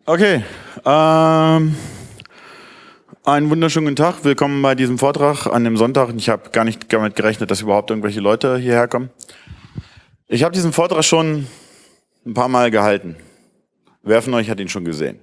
Okay, einen wunderschönen guten Tag. Willkommen bei diesem Vortrag an dem Sonntag. Ich habe gar nicht damit gerechnet, dass überhaupt irgendwelche Leute hierher kommen. Ich habe diesen Vortrag schon ein paar Mal gehalten. Wer von euch hat ihn schon gesehen?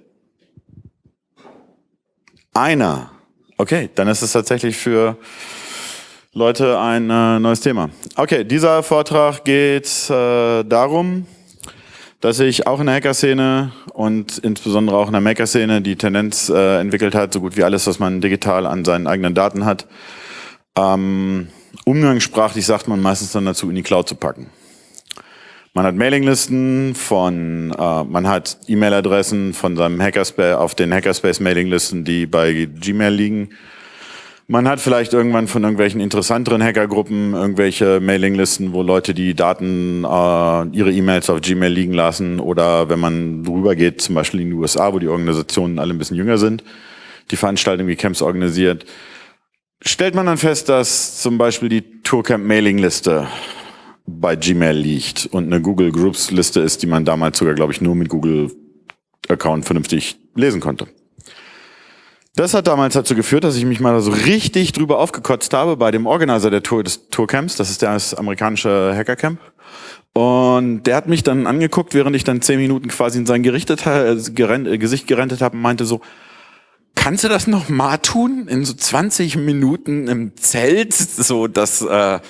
Einer. Okay, dann ist es tatsächlich für Leute ein neues Thema. Okay, dieser Vortrag geht darum, dass ich auch in der Hacker-Szene und insbesondere auch in der Maker-Szene die Tendenz entwickelt hat, so gut wie alles, was man digital an seinen eigenen Daten hat, umgangssprachlich sagt man meistens dann dazu, in die Cloud zu packen. Man hat Mailinglisten man hat E-Mail-Adressen von seinem Hackerspace auf den Hackerspace-Mailinglisten, die bei Gmail liegen. Man hat vielleicht irgendwann von irgendwelchen interessanteren Hackergruppen irgendwelche Mailinglisten, wo Leute die Daten, ihre E-Mails auf Gmail liegen lassen, oder wenn man rübergeht, zum Beispiel in die USA, wo die Organisationen alle ein bisschen jünger sind, die Veranstaltungen wie Camps organisiert, stellt man dann fest, dass zum Beispiel die Tourcamp Mailingliste bei Gmail liegt und eine Google Groups Liste ist, die man damals sogar, glaube ich, nur mit Google Account vernünftig lesen konnte. Das hat damals dazu geführt, dass ich mich mal so richtig drüber aufgekotzt habe bei dem Organizer des Tourcamps. Das ist das amerikanische Hackercamp. Und der hat mich dann angeguckt, während ich dann 10 Minuten quasi in sein Gesicht gerentet habe und meinte so, kannst du das noch mal tun? In so 20 Minuten im Zelt? So, das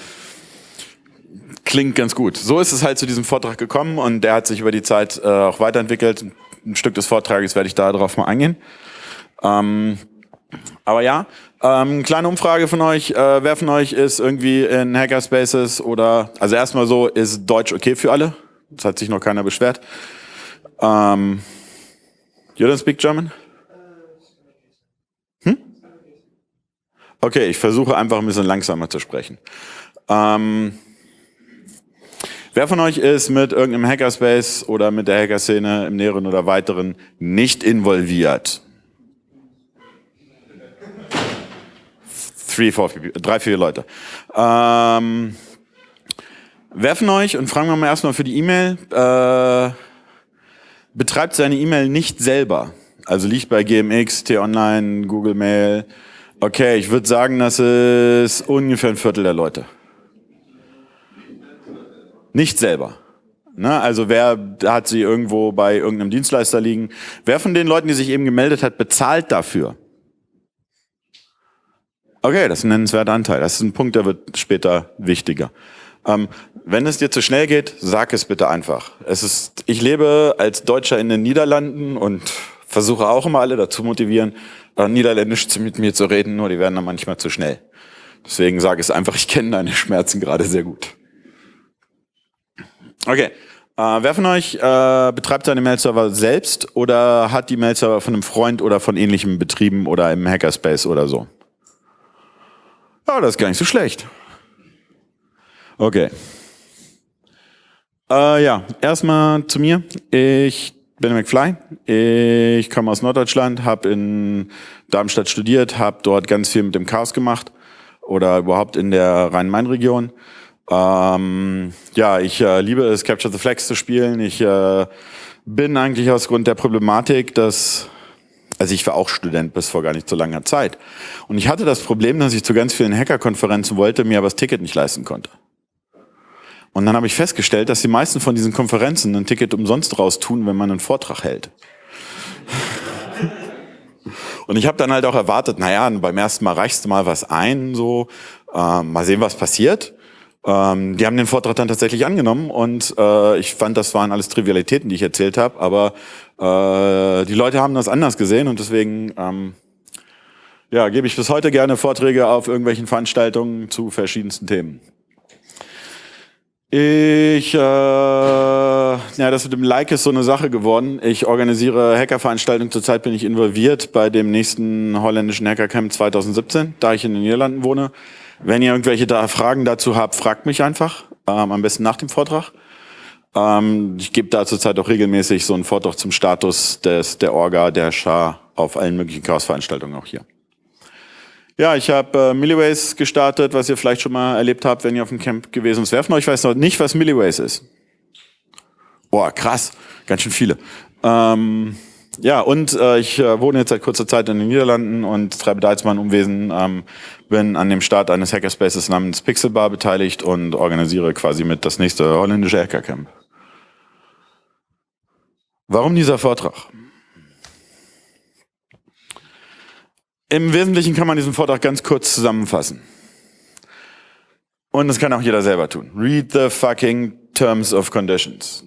klingt ganz gut. So ist es halt zu diesem Vortrag gekommen und der hat sich über die Zeit auch weiterentwickelt. Ein Stück des Vortrages werde ich da drauf mal eingehen. Aber ja, kleine Umfrage von euch. Wer von euch ist irgendwie in Hackerspaces oder, also erstmal so, ist Deutsch okay für alle? Das hat sich noch keiner beschwert. You don't speak German? Okay, ich versuche einfach ein bisschen langsamer zu sprechen. Wer von euch ist mit irgendeinem Hackerspace oder mit der Hackerszene im Näheren oder Weiteren nicht involviert? 3, 4 Leute. Wer von euch, und fragen wir mal erstmal für die E-Mail, betreibt seine E-Mail nicht selber? Also liegt bei GMX, T-Online, Google Mail. Okay, ich würde sagen, das ist ungefähr ein Viertel der Leute. Nicht selber. Na, also wer hat sie irgendwo bei irgendeinem Dienstleister liegen? Wer von den Leuten, die sich eben gemeldet hat, bezahlt dafür? Okay, das ist ein nennenswerter Anteil. Das ist ein Punkt, der wird später wichtiger. Wenn es dir zu schnell geht, sag es bitte einfach. Ich lebe als Deutscher in den Niederlanden und versuche auch immer alle dazu motivieren, Niederländisch mit mir zu reden, nur die werden dann manchmal zu schnell. Deswegen sage es einfach, ich kenne deine Schmerzen gerade sehr gut. Okay, wer von euch betreibt seine Mail-Server selbst oder hat die Mail-Server von einem Freund oder von ähnlichem betrieben oder im Hackerspace oder so? Ja, das ist gar nicht so schlecht. Okay. Ja, erstmal zu mir. Ich bin McFly. Ich komme aus Norddeutschland, habe in Darmstadt studiert, habe dort ganz viel mit dem Chaos gemacht oder überhaupt in der Rhein-Main-Region. Ja, ich liebe es, Capture the Flags zu spielen. Ich bin eigentlich aus Grund der Problematik, also ich war auch Student bis vor gar nicht so langer Zeit. Und ich hatte das Problem, dass ich zu ganz vielen Hacker-Konferenzen wollte, mir aber das Ticket nicht leisten konnte. Und dann habe ich festgestellt, dass die meisten von diesen Konferenzen ein Ticket umsonst raustun, wenn man einen Vortrag hält. Und ich habe dann halt auch erwartet, naja, beim ersten Mal reichst du mal was ein, so mal sehen, was passiert. Die haben den Vortrag dann tatsächlich angenommen und ich fand, das waren alles Trivialitäten, die ich erzählt habe, aber die Leute haben das anders gesehen und deswegen ja, gebe ich bis heute gerne Vorträge auf irgendwelchen Veranstaltungen zu verschiedensten Themen. Ja, das mit dem Like ist so eine Sache geworden. Ich organisiere Hackerveranstaltungen. Zurzeit bin ich involviert bei dem nächsten holländischen Hackercamp 2017, da ich in den Niederlanden wohne. Wenn ihr irgendwelche Fragen dazu habt, fragt mich einfach. Am besten nach dem Vortrag. Ich gebe da zurzeit auch regelmäßig so einen Vortrag zum Status der Orga, der Schar auf allen möglichen Chaos-Veranstaltungen auch hier. Ja, ich habe Milliways gestartet, was ihr vielleicht schon mal erlebt habt, wenn ihr auf dem Camp gewesen seid. Wer von euch weiß noch nicht, was Milliways ist? Boah, krass, ganz schön viele. Ja, und ich wohne jetzt seit kurzer Zeit in den Niederlanden und treibe da jetzt mein Unwesen, bin an dem Start eines Hackerspaces namens Pixelbar beteiligt und organisiere quasi mit das nächste holländische Hackercamp. Warum dieser Vortrag? Im Wesentlichen kann man diesen Vortrag ganz kurz zusammenfassen. Und das kann auch jeder selber tun. Read the fucking Terms and Conditions.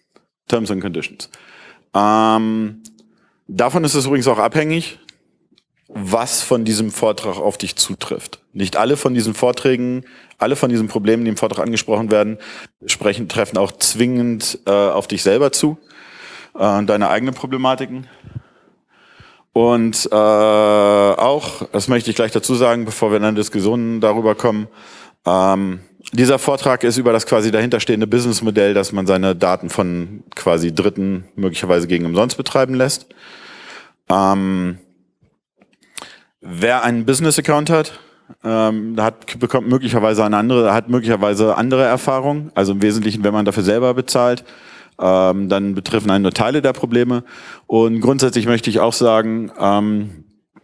Davon ist es übrigens auch abhängig, was von diesem Vortrag auf dich zutrifft. Nicht alle von diesen Vorträgen, alle von diesen Problemen, die im Vortrag angesprochen werden, treffen auch zwingend auf dich selber zu und deine eigenen Problematiken. Und auch, das möchte ich gleich dazu sagen, bevor wir in eine Diskussion darüber kommen, dieser Vortrag ist über das quasi dahinterstehende Businessmodell, dass man seine Daten von quasi Dritten möglicherweise gegen umsonst betreiben lässt. Wer einen Business-Account hat, bekommt möglicherweise andere Erfahrungen. Also im Wesentlichen, wenn man dafür selber bezahlt, dann betreffen einen nur Teile der Probleme. Und grundsätzlich möchte ich auch sagen,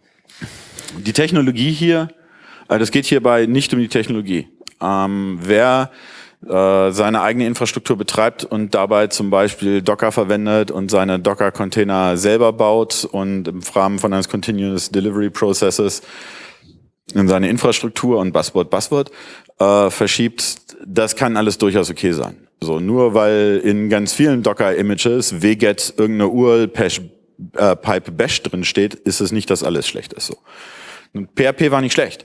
die Technologie hier, das geht hierbei nicht um die Technologie. Wer seine eigene Infrastruktur betreibt und dabei zum Beispiel Docker verwendet und seine Docker-Container selber baut und im Rahmen von eines Continuous Delivery Processes in seine Infrastruktur und Buzzword verschiebt, das kann alles durchaus okay sein. So, nur weil in ganz vielen Docker-Images wget irgendeine URL-Pipe Bash drin steht, ist es nicht, dass alles schlecht ist. So. Und PHP war nicht schlecht.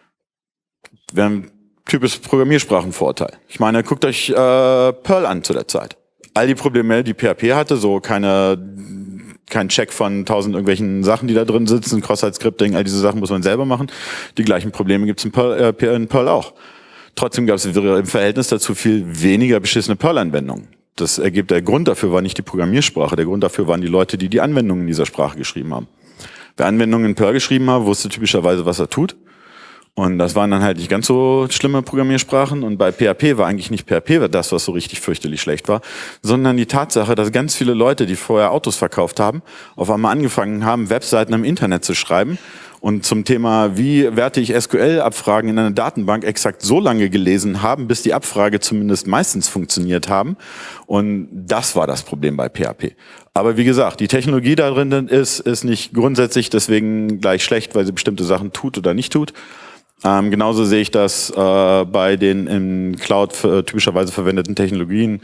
Wir haben typisches Programmiersprachenvorteil. Ich meine, guckt euch Perl an zu der Zeit. All die Probleme, die PHP hatte, so kein Check von 1000 irgendwelchen Sachen, die da drin sitzen, Cross-Site-Scripting, all diese Sachen muss man selber machen. Die gleichen Probleme gibt es in Perl auch. Trotzdem gab es im Verhältnis dazu viel weniger beschissene Perl-Anwendungen. Der Grund dafür war nicht die Programmiersprache, der Grund dafür waren die Leute, die die Anwendungen in dieser Sprache geschrieben haben. Wer Anwendungen in Perl geschrieben hat, wusste typischerweise, was er tut. Und das waren dann halt nicht ganz so schlimme Programmiersprachen. Und bei PHP war eigentlich nicht PHP das, was so richtig fürchterlich schlecht war, sondern die Tatsache, dass ganz viele Leute, die vorher Autos verkauft haben, auf einmal angefangen haben, Webseiten im Internet zu schreiben und zum Thema, wie werte ich SQL-Abfragen in einer Datenbank, exakt so lange gelesen haben, bis die Abfrage zumindest meistens funktioniert haben. Und das war das Problem bei PHP. Aber wie gesagt, die Technologie da drin ist nicht grundsätzlich deswegen gleich schlecht, weil sie bestimmte Sachen tut oder nicht tut. Genauso sehe ich das bei den in Cloud typischerweise verwendeten Technologien,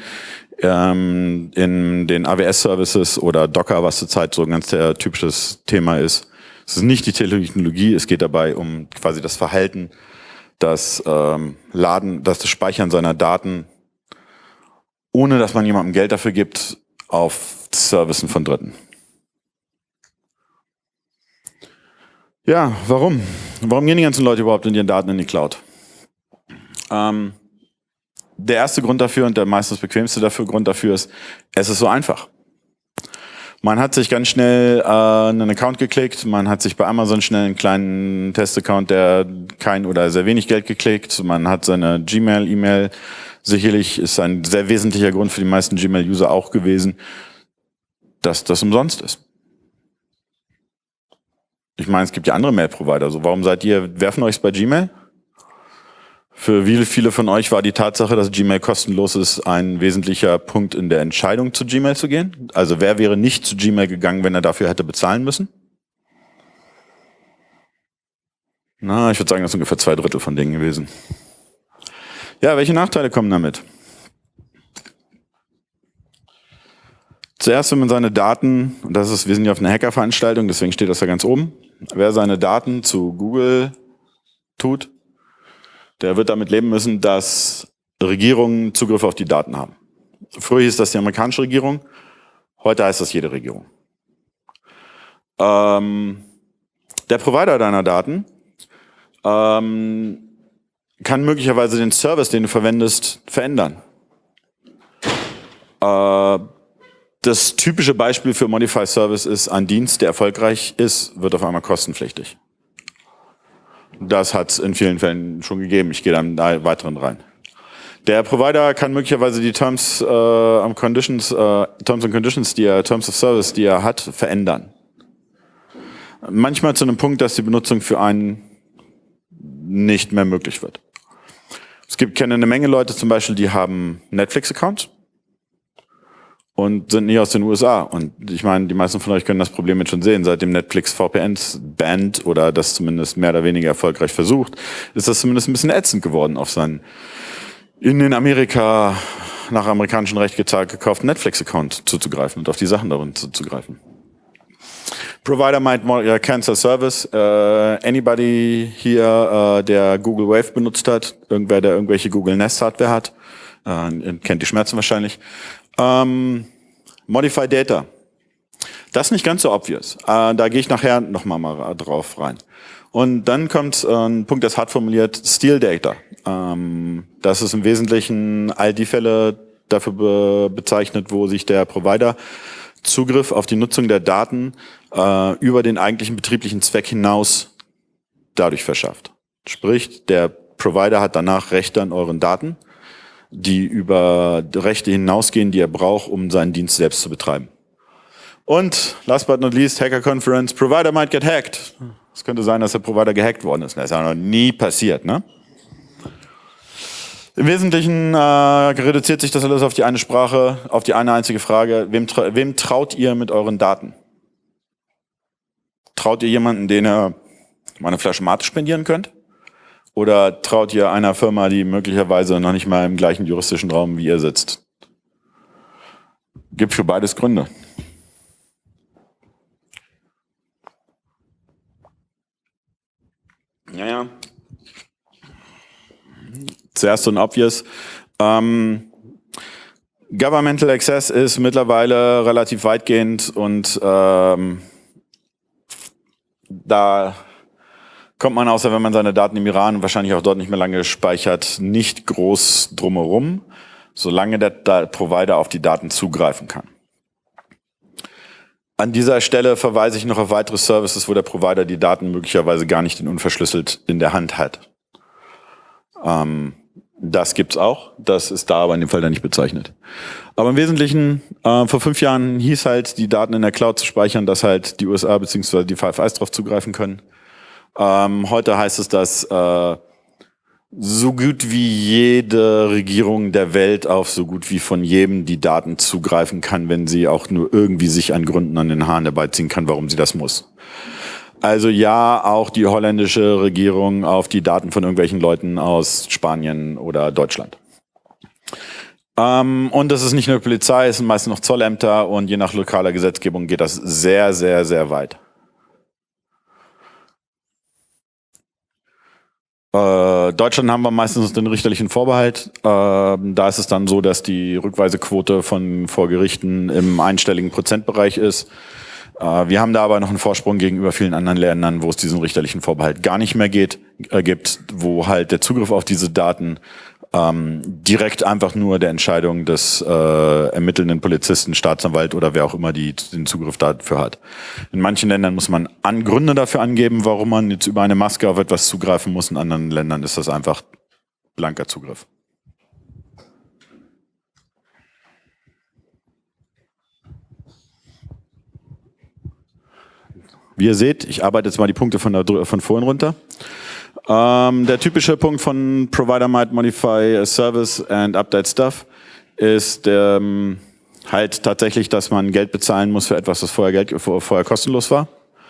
in den AWS-Services oder Docker, was zurzeit so ein ganz sehr typisches Thema ist. Es ist nicht die Technologie, es geht dabei um quasi das Verhalten, das Speichern seiner Daten, ohne dass man jemandem Geld dafür gibt, auf Servicen von Dritten. Ja, warum? Warum gehen die ganzen Leute überhaupt in ihren Daten in die Cloud? Der erste Grund dafür und der meistens bequemste Grund dafür ist, es ist so einfach. Man hat sich ganz schnell einen Account geklickt, man hat sich bei Amazon schnell einen kleinen Testaccount, der kein oder sehr wenig Geld geklickt, man hat seine Gmail-E-Mail, sicherlich ist ein sehr wesentlicher Grund für die meisten Gmail-User auch gewesen, dass das umsonst ist. Ich meine, es gibt ja andere Mail-Provider. Also warum werfen euch bei Gmail? Für wie viele von euch war die Tatsache, dass Gmail kostenlos ist, ein wesentlicher Punkt in der Entscheidung, zu Gmail zu gehen? Also wer wäre nicht zu Gmail gegangen, wenn er dafür hätte bezahlen müssen? Na, ich würde sagen, das sind ungefähr 2/3 von denen gewesen. Ja, welche Nachteile kommen damit? Zuerst, wenn man seine Daten, und wir sind ja auf einer Hackerveranstaltung, deswegen steht das da ganz oben, wer seine Daten zu Google tut, der wird damit leben müssen, dass Regierungen Zugriff auf die Daten haben. Früher hieß das die amerikanische Regierung, heute heißt das jede Regierung. Der Provider deiner Daten kann möglicherweise den Service, den du verwendest, verändern. Das typische Beispiel für Modify Service ist, ein Dienst, der erfolgreich ist, wird auf einmal kostenpflichtig. Das hat es in vielen Fällen schon gegeben. Ich gehe da im Weiteren rein. Der Provider kann möglicherweise die Terms and Conditions, Terms of Service, die er hat, verändern. Manchmal zu einem Punkt, dass die Benutzung für einen nicht mehr möglich wird. Kenne eine Menge Leute zum Beispiel, die haben Netflix-Accounts und sind nie aus den USA. Und ich meine, die meisten von euch können das Problem jetzt schon sehen. Seitdem Netflix VPNs bannt oder das zumindest mehr oder weniger erfolgreich versucht, ist das zumindest ein bisschen ätzend geworden, auf seinen in den Amerika nach amerikanischem Recht gekauften Netflix-Account zuzugreifen und auf die Sachen darin zuzugreifen. Provider might cancel service. Anybody hier, der Google Wave benutzt hat, irgendwer, der irgendwelche Google Nest Hardware hat, kennt die Schmerzen wahrscheinlich. Modify Data. Das ist nicht ganz so obvious. Da gehe ich nachher nochmal mal drauf rein. Und dann kommt ein Punkt, das hart formuliert, Steal Data. Das ist im Wesentlichen all die Fälle dafür bezeichnet, wo sich der Provider Zugriff auf die Nutzung der Daten über den eigentlichen betrieblichen Zweck hinaus dadurch verschafft. Sprich, der Provider hat danach Rechte an euren Daten, die über Rechte hinausgehen, die er braucht, um seinen Dienst selbst zu betreiben. Und last but not least, Hacker Conference, Provider might get hacked. Es könnte sein, dass der Provider gehackt worden ist. Das ist ja noch nie passiert, ne? Im Wesentlichen reduziert sich das alles auf die eine Sprache, auf die eine einzige Frage. Wem traut ihr mit euren Daten? Traut ihr jemanden, den ihr mal eine Flasche Mate spendieren könnt? Oder traut ihr einer Firma, die möglicherweise noch nicht mal im gleichen juristischen Raum wie ihr sitzt? Gibt für beides Gründe. Ja. Zuerst so ein Obvious. Governmental Access ist mittlerweile relativ weitgehend und da kommt man, außer wenn man seine Daten im Iran und wahrscheinlich auch dort nicht mehr lange speichert, nicht groß drumherum, solange der Provider auf die Daten zugreifen kann. An dieser Stelle verweise ich noch auf weitere Services, wo der Provider die Daten möglicherweise gar nicht unverschlüsselt in der Hand hat. Das gibt's auch, das ist da aber in dem Fall dann nicht bezeichnet. Aber im Wesentlichen, vor 5 Jahren hieß halt, die Daten in der Cloud zu speichern, dass halt die USA bzw. die Five Eyes drauf zugreifen können. Heute heißt es, dass so gut wie jede Regierung der Welt auf so gut wie von jedem die Daten zugreifen kann, wenn sie auch nur irgendwie sich an Gründen an den Haaren dabei ziehen kann, warum sie das muss. Also ja, auch die holländische Regierung auf die Daten von irgendwelchen Leuten aus Spanien oder Deutschland. Und das ist nicht nur Polizei, es sind meistens noch Zollämter und je nach lokaler Gesetzgebung geht das sehr, sehr, sehr weit. Deutschland haben wir meistens den richterlichen Vorbehalt. Da ist es dann so, dass die Rückweisequote vor Gerichten im einstelligen Prozentbereich ist. Wir haben da aber noch einen Vorsprung gegenüber vielen anderen Ländern, wo es diesen richterlichen Vorbehalt gar nicht mehr gibt, wo halt der Zugriff auf diese Daten direkt einfach nur der Entscheidung des ermittelnden Polizisten, Staatsanwalt oder wer auch immer den Zugriff dafür hat. In manchen Ländern muss man Gründe dafür angeben, warum man jetzt über eine Maske auf etwas zugreifen muss. In anderen Ländern ist das einfach blanker Zugriff. Wie ihr seht, ich arbeite jetzt mal die Punkte von vorhin runter. Der typische Punkt von Provider might modify a service and update stuff ist halt tatsächlich, dass man Geld bezahlen muss für etwas, das vorher kostenlos war.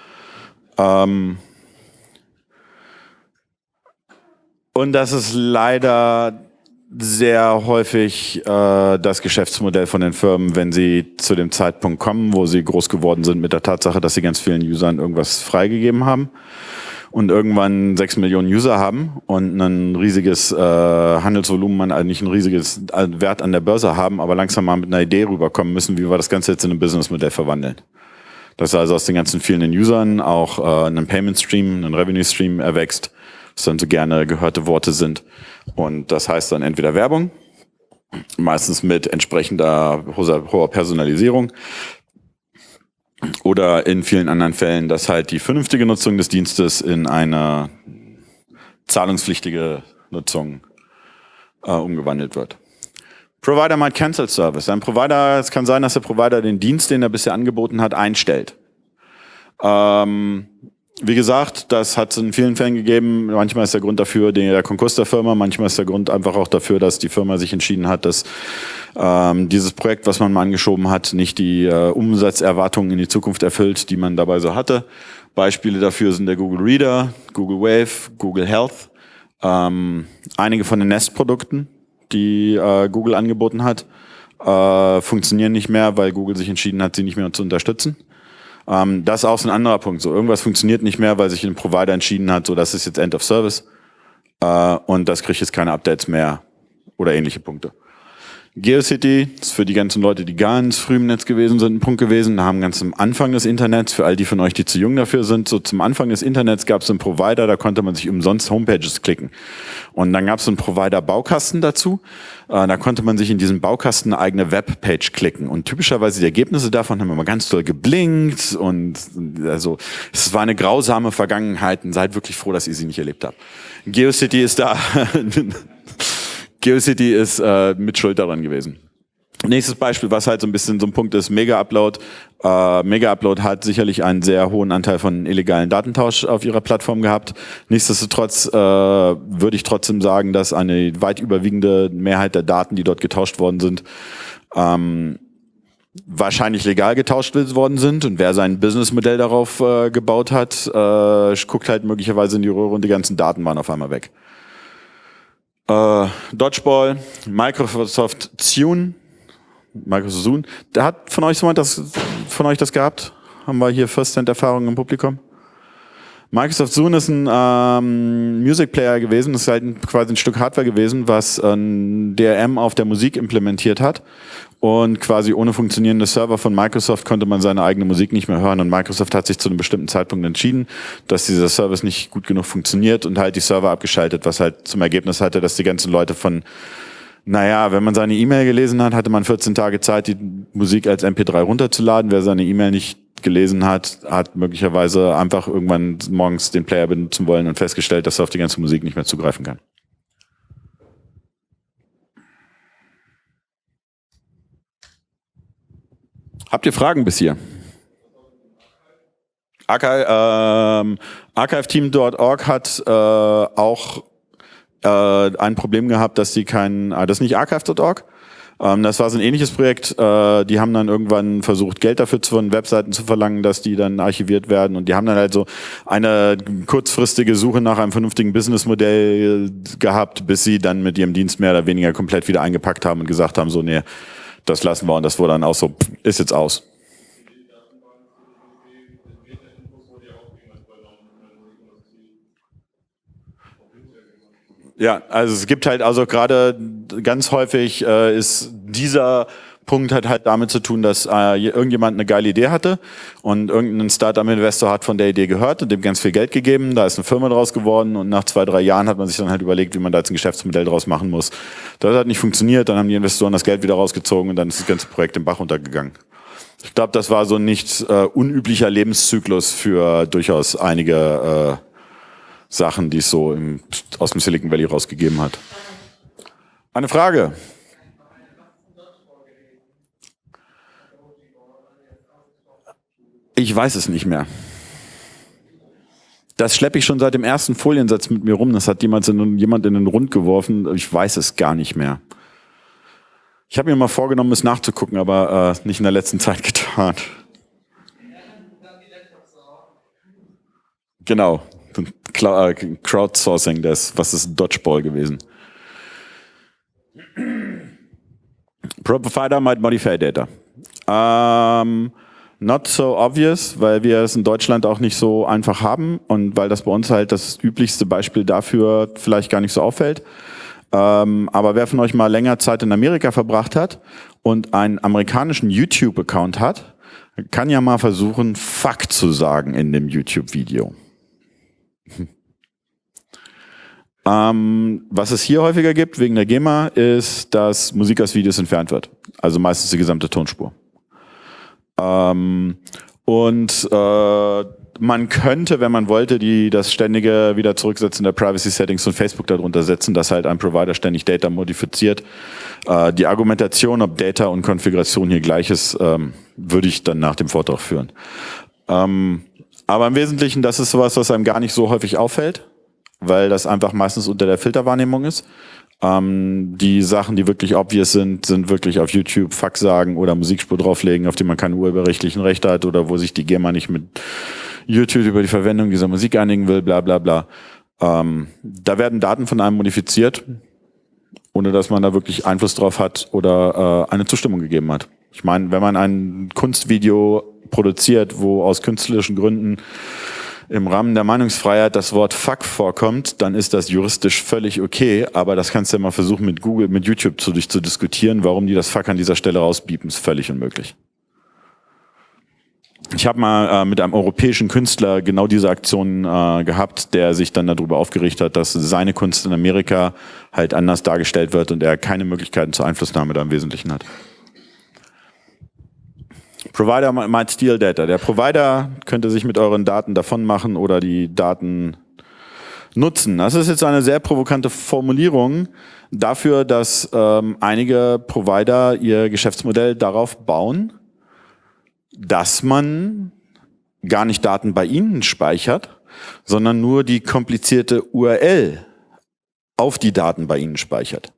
Und das ist leider sehr häufig das Geschäftsmodell von den Firmen, wenn sie zu dem Zeitpunkt kommen, wo sie groß geworden sind mit der Tatsache, dass sie ganz vielen Usern irgendwas freigegeben haben und irgendwann 6 Millionen User haben und ein riesiges Handelsvolumen, also nicht ein riesiges Wert an der Börse haben, aber langsam mal mit einer Idee rüberkommen müssen, wie wir das Ganze jetzt in ein Businessmodell verwandeln. Dass also aus den ganzen vielen Usern auch ein Payment Stream, ein Revenue Stream erwächst, was dann so gerne gehörte Worte sind. Und das heißt dann entweder Werbung, meistens mit entsprechender hoher Personalisierung, oder in vielen anderen Fällen, dass halt die vernünftige Nutzung des Dienstes in eine zahlungspflichtige Nutzung umgewandelt wird. Provider might cancel service. Es kann sein, dass der Provider den Dienst, den er bisher angeboten hat, einstellt. Wie gesagt, das hat es in vielen Fällen gegeben. Manchmal ist der Grund dafür der Konkurs der Firma, manchmal ist der Grund einfach auch dafür, dass die Firma sich entschieden hat, dass dieses Projekt, was man mal angeschoben hat, nicht die Umsatzerwartungen in die Zukunft erfüllt, die man dabei so hatte. Beispiele dafür sind der Google Reader, Google Wave, Google Health, einige von den Nest-Produkten, die Google angeboten hat, funktionieren nicht mehr, weil Google sich entschieden hat, sie nicht mehr zu unterstützen. Das ist auch so ein anderer Punkt. So, irgendwas funktioniert nicht mehr, weil sich ein Provider entschieden hat, so das ist jetzt End of Service und das kriegt jetzt keine Updates mehr oder ähnliche Punkte. GeoCity ist für die ganzen Leute, die ganz früh im Netz gewesen sind, ein Punkt gewesen. Da haben ganz am Anfang des Internets, für all die von euch, die zu jung dafür sind, so zum Anfang des Internets gab es einen Provider, da konnte man sich umsonst Homepages klicken. Und dann gab es einen Provider-Baukasten dazu. Da konnte man sich in diesem Baukasten eine eigene Webpage klicken. Und typischerweise die Ergebnisse davon haben immer ganz doll geblinkt. Und also es war eine grausame Vergangenheit und seid wirklich froh, dass ihr sie nicht erlebt habt. GeoCity ist da... GeoCity ist mit schuld daran gewesen. Nächstes Beispiel, was halt so ein bisschen so ein Punkt ist, Mega-Upload. Mega-Upload hat sicherlich einen sehr hohen Anteil von illegalen Datentausch auf ihrer Plattform gehabt. Nichtsdestotrotz würde ich trotzdem sagen, dass eine weit überwiegende Mehrheit der Daten, die dort getauscht worden sind, wahrscheinlich legal getauscht worden sind. Und wer sein Businessmodell darauf gebaut hat, guckt halt möglicherweise in die Röhre und die ganzen Daten waren auf einmal weg. Dodgeball, Microsoft Zune, da hat von euch jemand das gehabt? Haben wir hier First-Hand-Erfahrungen im Publikum? Microsoft Zune ist ein Music Player gewesen, das ist halt quasi ein Stück Hardware gewesen, was ein DRM auf der Musik implementiert hat. Und quasi ohne funktionierende Server von Microsoft konnte man seine eigene Musik nicht mehr hören. Und Microsoft hat sich zu einem bestimmten Zeitpunkt entschieden, dass dieser Service nicht gut genug funktioniert und halt die Server abgeschaltet, was halt zum Ergebnis hatte, dass die ganzen Leute wenn man seine E-Mail gelesen hat, hatte man 14 Tage Zeit, die Musik als MP3 runterzuladen. Wer seine E-Mail nicht gelesen hat, hat möglicherweise einfach irgendwann morgens den Player benutzen wollen und festgestellt, dass er auf die ganze Musik nicht mehr zugreifen kann. Habt ihr Fragen bis hier? Archive-Team.org hat auch ein Problem gehabt, dass sie das ist nicht Archive.org. Das war so ein ähnliches Projekt. Die haben dann irgendwann versucht, Geld dafür von Webseiten zu verlangen, dass die dann archiviert werden. Und die haben dann halt so eine kurzfristige Suche nach einem vernünftigen Businessmodell gehabt, bis sie dann mit ihrem Dienst mehr oder weniger komplett wieder eingepackt haben und gesagt haben, so, nee, das lassen wir. Und das wurde dann auch so, ist jetzt aus. Ja, also es gibt halt also gerade ganz häufig ist dieser Punkt hat halt damit zu tun, dass irgendjemand eine geile Idee hatte und irgendein Startup-Investor hat von der Idee gehört und dem ganz viel Geld gegeben. Da ist eine Firma draus geworden und nach 2-3 Jahren hat man sich dann halt überlegt, wie man da jetzt ein Geschäftsmodell draus machen muss. Das hat nicht funktioniert, dann haben die Investoren das Geld wieder rausgezogen und dann ist das ganze Projekt im Bach runtergegangen. Ich glaube, das war so ein nicht unüblicher Lebenszyklus für durchaus einige Sachen, die es so aus dem Silicon Valley rausgegeben hat. Eine Frage? Ich weiß es nicht mehr. Das schleppe ich schon seit dem ersten Foliensatz mit mir rum. Das hat jemand in den Rund geworfen. Ich weiß es gar nicht mehr. Ich habe mir mal vorgenommen, es nachzugucken, aber nicht in der letzten Zeit getan. Genau. Crowdsourcing, was ist Dodgeball gewesen? Provider might modify data. Not so obvious, weil wir es in Deutschland auch nicht so einfach haben und weil das bei uns halt das üblichste Beispiel dafür vielleicht gar nicht so auffällt. Aber wer von euch mal länger Zeit in Amerika verbracht hat und einen amerikanischen YouTube-Account hat, kann ja mal versuchen, Fuck zu sagen in dem YouTube-Video. Was es hier häufiger gibt, wegen der GEMA, ist, dass Musik aus Videos entfernt wird. Also meistens die gesamte Tonspur. man könnte, wenn man wollte, das ständige wieder zurücksetzen der Privacy-Settings von Facebook darunter setzen, dass halt ein Provider ständig Data modifiziert. Die Argumentation, ob Data und Konfiguration hier gleich ist, würde ich dann nach dem Vortrag führen. Aber im Wesentlichen, das ist sowas, was einem gar nicht so häufig auffällt, weil das einfach meistens unter der Filterwahrnehmung ist. Die Sachen, die wirklich obvious sind, sind wirklich auf YouTube Fuck sagen oder Musikspur drauflegen, auf die man keine urheberrechtlichen Rechte hat oder wo sich die GEMA nicht mit YouTube über die Verwendung dieser Musik einigen will, bla bla bla. Da werden Daten von einem modifiziert, ohne dass man da wirklich Einfluss drauf hat oder eine Zustimmung gegeben hat. Ich meine, wenn man ein Kunstvideo produziert, wo aus künstlerischen Gründen im Rahmen der Meinungsfreiheit das Wort Fuck vorkommt, dann ist das juristisch völlig okay, aber das kannst du ja mal versuchen mit Google, mit YouTube zu diskutieren, warum die das Fuck an dieser Stelle rausbiepen, ist völlig unmöglich. Ich habe mal mit einem europäischen Künstler genau diese Aktion gehabt, der sich dann darüber aufgeregt hat, dass seine Kunst in Amerika halt anders dargestellt wird und er keine Möglichkeiten zur Einflussnahme da im Wesentlichen hat. Provider might steal data. Der Provider könnte sich mit euren Daten davon machen oder die Daten nutzen. Das ist jetzt eine sehr provokante Formulierung dafür, dass einige Provider ihr Geschäftsmodell darauf bauen, dass man gar nicht Daten bei ihnen speichert, sondern nur die komplizierte URL auf die Daten bei ihnen speichert.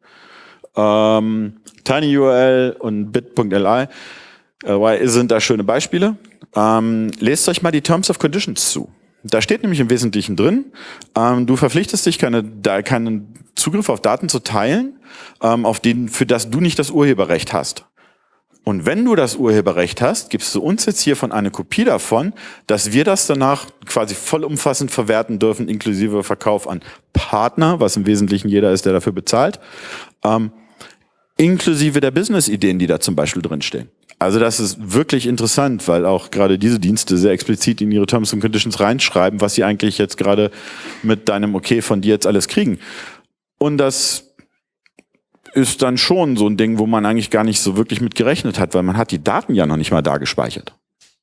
TinyURL und bit.li sind da schöne Beispiele. Lest euch mal die Terms of Conditions zu. Da steht nämlich im Wesentlichen drin, du verpflichtest dich, keinen Zugriff auf Daten zu teilen, für das du nicht das Urheberrecht hast. Und wenn du das Urheberrecht hast, gibst du uns jetzt hiervon eine Kopie davon, dass wir das danach quasi vollumfassend verwerten dürfen, inklusive Verkauf an Partner, was im Wesentlichen jeder ist, der dafür bezahlt, inklusive der Business-Ideen, die da zum Beispiel drinstehen. Also das ist wirklich interessant, weil auch gerade diese Dienste sehr explizit in ihre Terms and Conditions reinschreiben, was sie eigentlich jetzt gerade mit deinem Okay von dir jetzt alles kriegen. Und das ist dann schon so ein Ding, wo man eigentlich gar nicht so wirklich mit gerechnet hat, weil man hat die Daten ja noch nicht mal da gespeichert.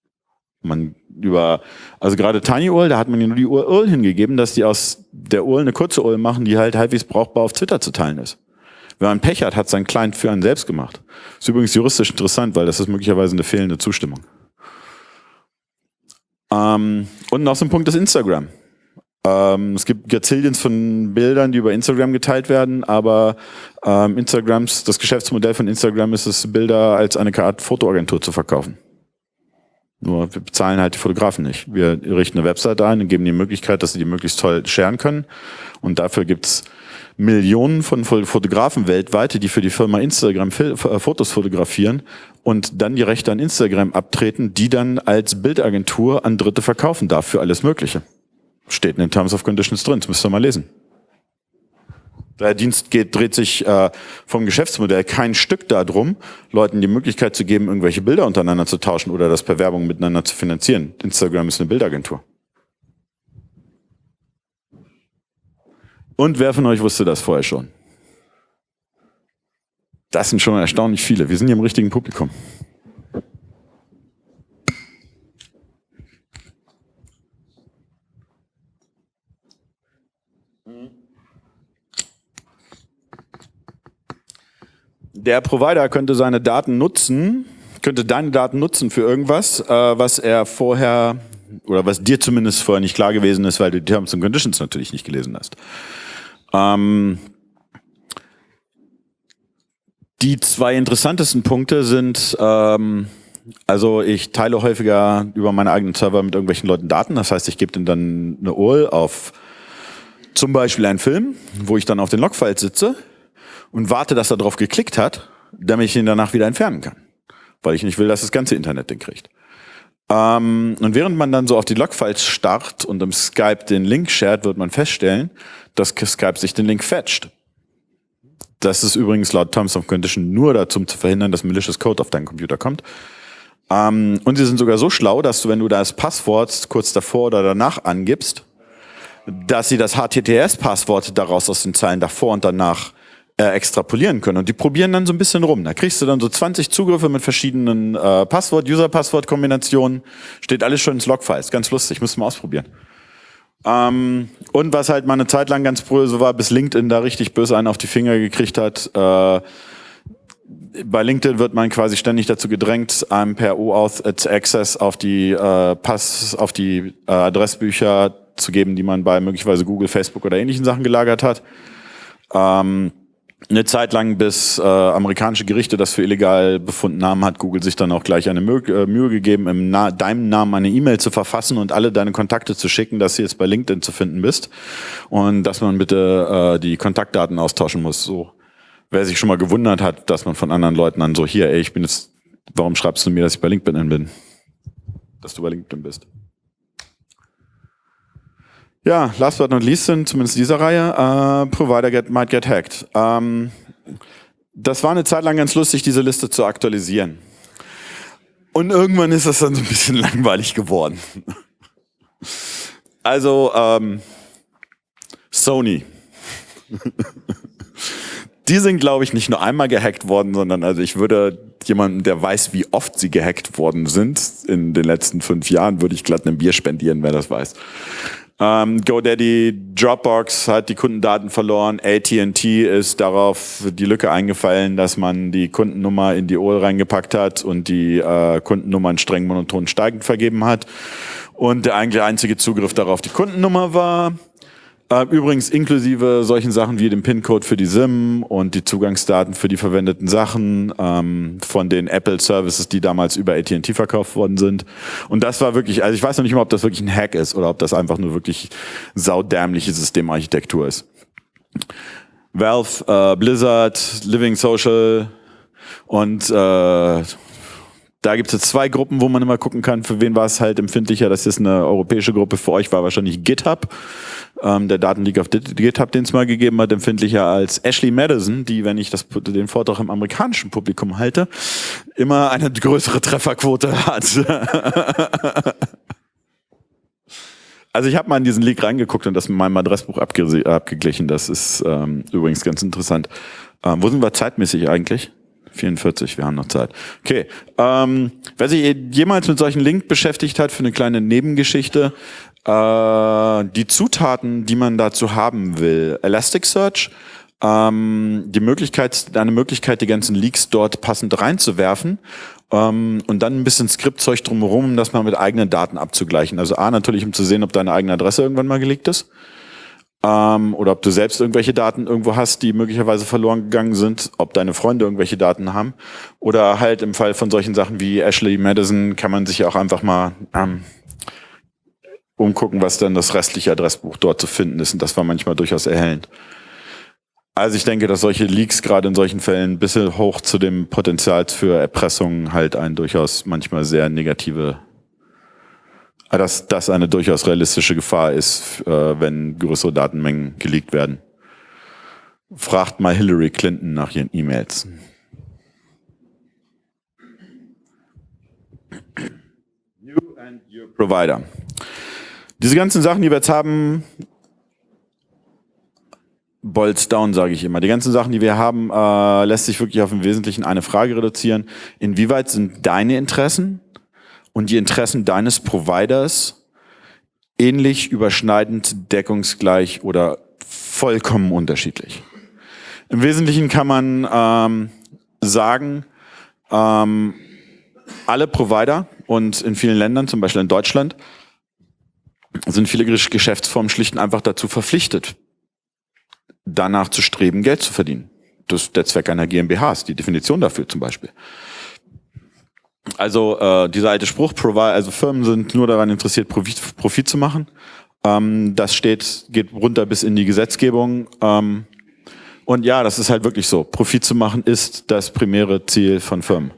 Also gerade TinyURL, da hat man ja nur die URL hingegeben, dass die aus der URL eine kurze URL machen, die halt halbwegs brauchbar auf Twitter zu teilen ist. Wenn man Pech hat, hat sein Client für einen selbst gemacht. Ist übrigens juristisch interessant, weil das ist möglicherweise eine fehlende Zustimmung. Und noch so ein Punkt ist Instagram. Es gibt Gazillions von Bildern, die über Instagram geteilt werden, aber das Geschäftsmodell von Instagram ist es, Bilder als eine Art Fotoagentur zu verkaufen. Nur wir bezahlen halt die Fotografen nicht. Wir richten eine Website ein und geben die Möglichkeit, dass sie die möglichst toll sharen können. Und dafür gibt's Millionen von Fotografen weltweit, die für die Firma Instagram Fotos fotografieren und dann die Rechte an Instagram abtreten, die dann als Bildagentur an Dritte verkaufen darf für alles Mögliche. Steht in den Terms of Conditions drin, das müsst ihr mal lesen. Der Dienst dreht sich vom Geschäftsmodell kein Stück darum, Leuten die Möglichkeit zu geben, irgendwelche Bilder untereinander zu tauschen oder das per Werbung miteinander zu finanzieren. Instagram ist eine Bildagentur. Und wer von euch wusste das vorher schon? Das sind schon erstaunlich viele. Wir sind hier im richtigen Publikum. Der Provider könnte deine Daten nutzen für irgendwas, was er vorher, oder was dir zumindest vorher nicht klar gewesen ist, weil du die Terms and Conditions natürlich nicht gelesen hast. Die zwei interessantesten Punkte sind, also ich teile häufiger über meine eigenen Server mit irgendwelchen Leuten Daten. Das heißt, ich gebe denen dann eine URL auf zum Beispiel einen Film, wo ich dann auf den Logfiles sitze und warte, dass er drauf geklickt hat, damit ich ihn danach wieder entfernen kann. Weil ich nicht will, dass das ganze Internet den kriegt. Und während man dann so auf die Logfiles starrt und im Skype den Link shared, wird man feststellen, dass Skype sich den Link fetcht. Das ist übrigens laut Terms of Condition nur dazu, um zu verhindern, dass malicious Code auf deinen Computer kommt. Und sie sind sogar so schlau, dass du, wenn du das Passwort kurz davor oder danach angibst, dass sie das HTTPS-Passwort daraus aus den Zeilen davor und danach extrapolieren können. Und die probieren dann so ein bisschen rum. Da kriegst du dann so 20 Zugriffe mit verschiedenen User-Passwort-Kombinationen. Steht alles schon ins Logfile. Ist ganz lustig, müssen wir ausprobieren. Und was halt mal eine Zeit lang ganz böse war, bis LinkedIn da richtig böse einen auf die Finger gekriegt hat. Bei LinkedIn wird man quasi ständig dazu gedrängt, einem per OAuth Access auf die Adressbücher zu geben, die man bei möglicherweise Google, Facebook oder ähnlichen Sachen gelagert hat. Eine Zeit lang, bis amerikanische Gerichte das für illegal befunden haben, hat Google sich dann auch gleich eine Mühe gegeben, deinem Namen eine E-Mail zu verfassen und alle deine Kontakte zu schicken, dass du jetzt bei LinkedIn zu finden bist und dass man bitte die Kontaktdaten austauschen muss. So, wer sich schon mal gewundert hat, dass man von anderen Leuten dann so, hier, ey, ich bin jetzt, warum schreibst du mir, dass ich bei LinkedIn bin? Dass du bei LinkedIn bist. Ja, last but not least sind zumindest dieser Reihe Provider might get hacked. Das war eine Zeit lang ganz lustig, diese Liste zu aktualisieren. Und irgendwann ist das dann so ein bisschen langweilig geworden. Also Sony. Die sind, glaube ich, nicht nur einmal gehackt worden, sondern also ich würde jemanden, der weiß, wie oft sie gehackt worden sind in den letzten 5 Jahren, würde ich glatt ein Bier spendieren, wer das weiß. GoDaddy, Dropbox hat die Kundendaten verloren, AT&T ist darauf die Lücke eingefallen, dass man die Kundennummer in die OL reingepackt hat und die Kundennummern streng monoton steigend vergeben hat und der eigentlich einzige Zugriff darauf die Kundennummer war. Übrigens inklusive solchen Sachen wie dem PIN-Code für die SIM und die Zugangsdaten für die verwendeten Sachen von den Apple-Services, die damals über AT&T verkauft worden sind. Und das war wirklich, also ich weiß noch nicht mal, ob das wirklich ein Hack ist oder ob das einfach nur wirklich saudämliche Systemarchitektur ist. Valve, Blizzard, Living Social und da gibt es jetzt 2 Gruppen, wo man immer gucken kann, für wen war es halt empfindlicher. Das ist eine europäische Gruppe, für euch war wahrscheinlich GitHub. Der Datenleak auf GitHub, den es mal gegeben hat, empfindlicher als Ashley Madison, die, wenn ich den Vortrag im amerikanischen Publikum halte, immer eine größere Trefferquote hat. Also ich habe mal in diesen Leak reingeguckt und das mit meinem Adressbuch abgeglichen. Das ist übrigens ganz interessant. Wo sind wir zeitmäßig eigentlich? 44, wir haben noch Zeit. Okay, wer sich jemals mit solchen Link beschäftigt hat, für eine kleine Nebengeschichte, die Zutaten, die man dazu haben will. Elasticsearch, eine Möglichkeit, die ganzen Leaks dort passend reinzuwerfen und dann ein bisschen Skriptzeug drumherum, um das mal mit eigenen Daten abzugleichen. Also natürlich, um zu sehen, ob deine eigene Adresse irgendwann mal geleakt ist. Oder ob du selbst irgendwelche Daten irgendwo hast, die möglicherweise verloren gegangen sind, ob deine Freunde irgendwelche Daten haben. Oder halt im Fall von solchen Sachen wie Ashley Madison kann man sich ja auch einfach mal umgucken, was dann das restliche Adressbuch dort zu finden ist. Und das war manchmal durchaus erhellend. Also ich denke, dass solche Leaks gerade in solchen Fällen ein bisschen hoch zu dem Potenzial für Erpressung halt ein durchaus manchmal sehr negative, dass das eine durchaus realistische Gefahr ist, wenn größere Datenmengen geleakt werden. Fragt mal Hillary Clinton nach ihren E-Mails. You and your provider. Diese ganzen Sachen, die wir jetzt haben, Bolts down, sage ich immer. Die ganzen Sachen, die wir haben, lässt sich wirklich auf im Wesentlichen eine Frage reduzieren. Inwieweit sind deine Interessen und die Interessen deines Providers ähnlich, überschneidend, deckungsgleich oder vollkommen unterschiedlich? Im Wesentlichen kann man sagen, alle Provider und in vielen Ländern, zum Beispiel in Deutschland, sind viele Geschäftsformen schlicht und einfach dazu verpflichtet, danach zu streben, Geld zu verdienen. Das ist der Zweck einer GmbH, ist die Definition dafür zum Beispiel. Also dieser alte Spruch, also Firmen sind nur daran interessiert, Profit zu machen. Das geht runter bis in die Gesetzgebung. Und ja, das ist halt wirklich so. Profit zu machen ist das primäre Ziel von Firmen.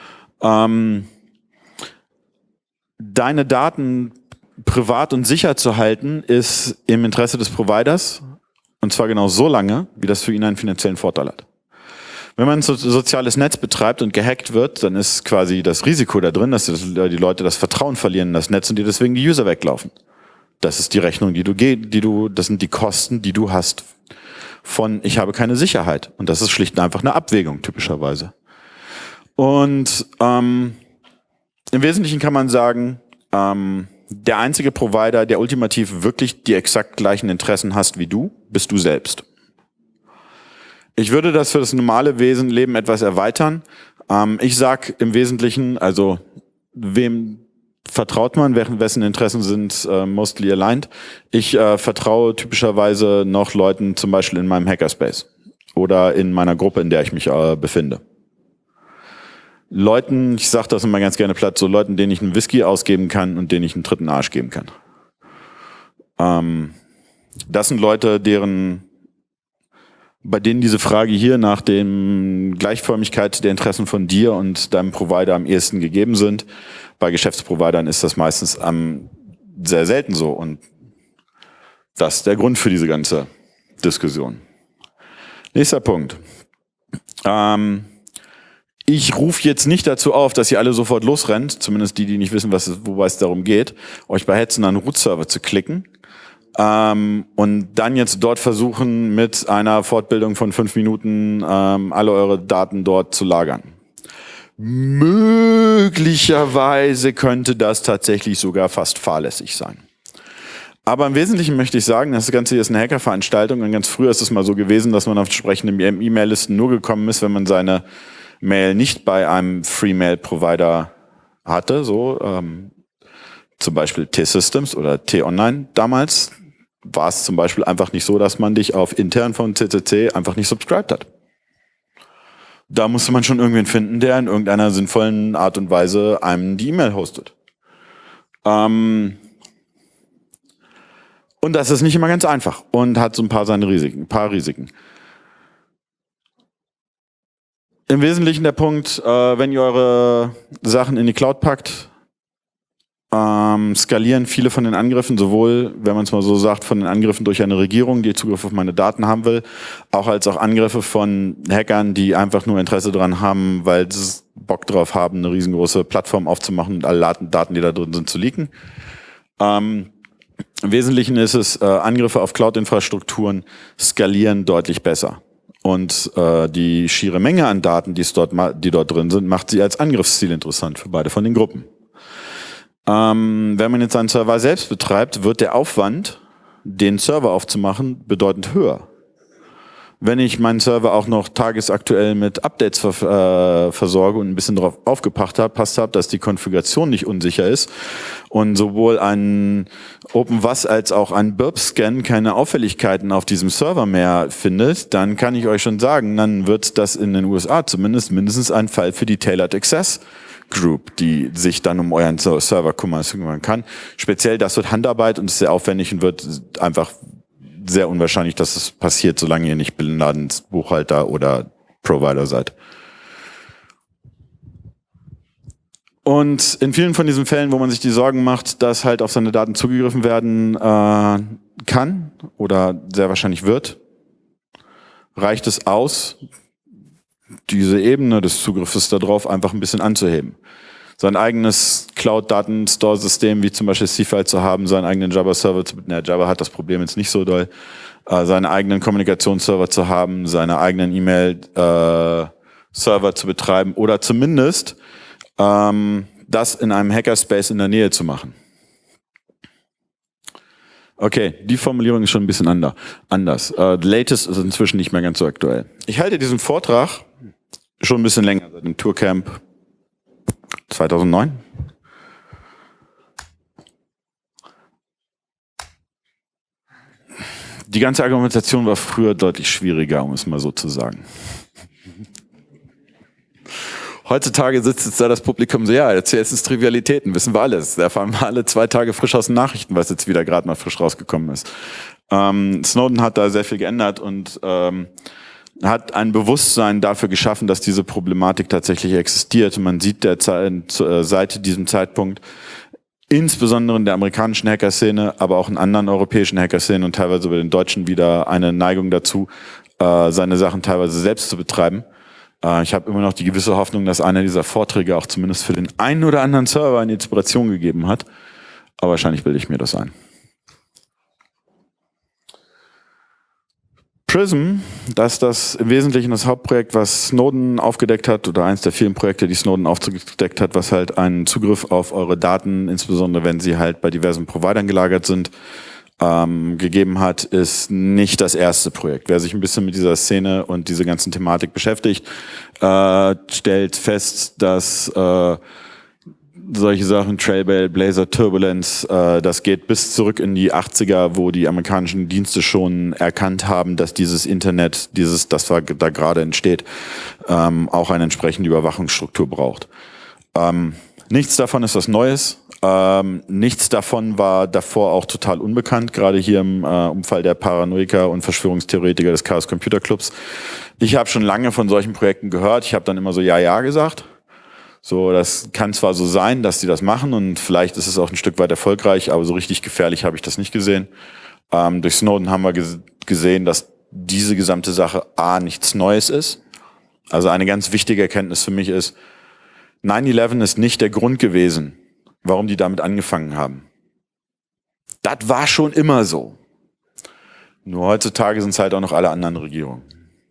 Deine Daten privat und sicher zu halten, ist im Interesse des Providers. Und zwar genau so lange, wie das für ihn einen finanziellen Vorteil hat. Wenn man ein soziales Netz betreibt und gehackt wird, dann ist quasi das Risiko da drin, dass die Leute das Vertrauen verlieren in das Netz und dir deswegen die User weglaufen. Das ist die Rechnung, das sind die Kosten, die du hast. von ich habe keine Sicherheit. Und das ist schlicht und einfach eine Abwägung typischerweise. Und im Wesentlichen kann man sagen, der einzige Provider, der ultimativ wirklich die exakt gleichen Interessen hast wie du, bist du selbst. Ich würde das für das normale Leben etwas erweitern. Ich sag im Wesentlichen, also wem vertraut man, wessen Interessen sind mostly aligned. Ich vertraue typischerweise noch Leuten, zum Beispiel in meinem Hackerspace oder in meiner Gruppe, in der ich mich befinde. Leuten, ich sage das immer ganz gerne platt, so Leuten, denen ich einen Whisky ausgeben kann und denen ich einen dritten Arsch geben kann. Das sind Leute, bei denen diese Frage hier nach dem Gleichförmigkeit der Interessen von dir und deinem Provider am ehesten gegeben sind. Bei Geschäftsprovidern ist das meistens sehr selten so und das ist der Grund für diese ganze Diskussion. Nächster Punkt. Ich rufe jetzt nicht dazu auf, dass ihr alle sofort losrennt, zumindest die nicht wissen, wobei es darum geht, euch bei Hetzen an einen Root-Server zu klicken. Und dann jetzt dort versuchen, mit einer Fortbildung von 5 Minuten alle eure Daten dort zu lagern. Möglicherweise könnte das tatsächlich sogar fast fahrlässig sein. Aber im Wesentlichen möchte ich sagen, das Ganze hier ist eine Hackerveranstaltung und ganz früher ist es mal so gewesen, dass man auf entsprechende E-Mail-Listen nur gekommen ist, wenn man seine Mail nicht bei einem Free-Mail-Provider hatte, so zum Beispiel T-Systems oder T-Online damals. War es zum Beispiel einfach nicht so, dass man dich auf intern von CCC einfach nicht subscribed hat. Da musste man schon irgendwen finden, der in irgendeiner sinnvollen Art und Weise einem die E-Mail hostet. Und das ist nicht immer ganz einfach und hat so ein paar Risiken. Im Wesentlichen der Punkt, wenn ihr eure Sachen in die Cloud packt, skalieren viele von den Angriffen, sowohl, wenn man es mal so sagt, von den Angriffen durch eine Regierung, die Zugriff auf meine Daten haben will, als auch Angriffe von Hackern, die einfach nur Interesse daran haben, weil sie Bock drauf haben, eine riesengroße Plattform aufzumachen und alle Daten, die da drin sind, zu leaken. Im Wesentlichen ist es, Angriffe auf Cloud-Infrastrukturen skalieren deutlich besser. Und die schiere Menge an Daten, die dort drin sind, macht sie als Angriffsziel interessant für beide von den Gruppen. Wenn man jetzt einen Server selbst betreibt, wird der Aufwand, den Server aufzumachen, bedeutend höher. Wenn ich meinen Server auch noch tagesaktuell mit Updates versorge und ein bisschen darauf aufgepasst habe, dass die Konfiguration nicht unsicher ist und sowohl ein OpenWAS als auch ein Burp-Scan keine Auffälligkeiten auf diesem Server mehr findet, dann kann ich euch schon sagen, dann wird das in den USA zumindest mindestens ein Fall für die Tailored Access Group, die sich dann um euren Server kümmern kann. Speziell das wird Handarbeit und ist sehr aufwendig und wird einfach sehr unwahrscheinlich, dass es passiert, solange ihr nicht Bin Ladens Buchhalter oder Provider seid. Und in vielen von diesen Fällen, wo man sich die Sorgen macht, dass halt auf seine Daten zugegriffen werden kann oder sehr wahrscheinlich wird, reicht es aus, diese Ebene des Zugriffes darauf einfach ein bisschen anzuheben. Sein eigenes Cloud-Datenstore-System, wie zum Beispiel C-File zu haben, seinen eigenen Java-Server zu benutzen. Java hat das Problem jetzt nicht so doll. Seine eigenen Kommunikationsserver zu haben, seine eigenen E-Mail-Server zu betreiben oder zumindest das in einem Hackerspace in der Nähe zu machen. Okay, die Formulierung ist schon ein bisschen anders. Latest ist inzwischen nicht mehr ganz so aktuell. Ich halte diesen Vortrag schon ein bisschen länger, seit dem Tourcamp 2009. Die ganze Argumentation war früher deutlich schwieriger, um es mal so zu sagen. Heutzutage sitzt jetzt da das Publikum so, ja, erzählst es Trivialitäten, wissen wir alles. Da erfahren wir alle 2 Tage frisch aus den Nachrichten, was jetzt wieder gerade mal frisch rausgekommen ist. Snowden hat da sehr viel geändert und hat ein Bewusstsein dafür geschaffen, dass diese Problematik tatsächlich existiert. Und man sieht seit diesem Zeitpunkt, insbesondere in der amerikanischen Hackerszene, aber auch in anderen europäischen Hackerszenen und teilweise bei den Deutschen wieder eine Neigung dazu, seine Sachen teilweise selbst zu betreiben. Ich habe immer noch die gewisse Hoffnung, dass einer dieser Vorträge auch zumindest für den einen oder anderen Server eine Inspiration gegeben hat. Aber wahrscheinlich bilde ich mir das ein. Prism, das ist das im Wesentlichen das Hauptprojekt, was Snowden aufgedeckt hat, oder eins der vielen Projekte, die Snowden aufgedeckt hat, was halt einen Zugriff auf eure Daten, insbesondere wenn sie halt bei diversen Providern gelagert sind, gegeben hat, ist nicht das erste Projekt. Wer sich ein bisschen mit dieser Szene und dieser ganzen Thematik beschäftigt, stellt fest, dass solche Sachen, Trailblazer, Blazor, Turbulence, das geht bis zurück in die 80er, wo die amerikanischen Dienste schon erkannt haben, dass dieses Internet, das da gerade entsteht, auch eine entsprechende Überwachungsstruktur braucht. Nichts davon ist was Neues. Nichts davon war davor auch total unbekannt, gerade hier im Umfall der Paranoiker und Verschwörungstheoretiker des Chaos Computer Clubs. Ich habe schon lange von solchen Projekten gehört. Ich habe dann immer so ja gesagt. So, das kann zwar so sein, dass die das machen und vielleicht ist es auch ein Stück weit erfolgreich, aber so richtig gefährlich habe ich das nicht gesehen. Durch Snowden haben wir gesehen, dass diese gesamte Sache nichts Neues ist. Also eine ganz wichtige Erkenntnis für mich ist, 9/11 ist nicht der Grund gewesen, warum die damit angefangen haben. Das war schon immer so. Nur heutzutage sind es halt auch noch alle anderen Regierungen.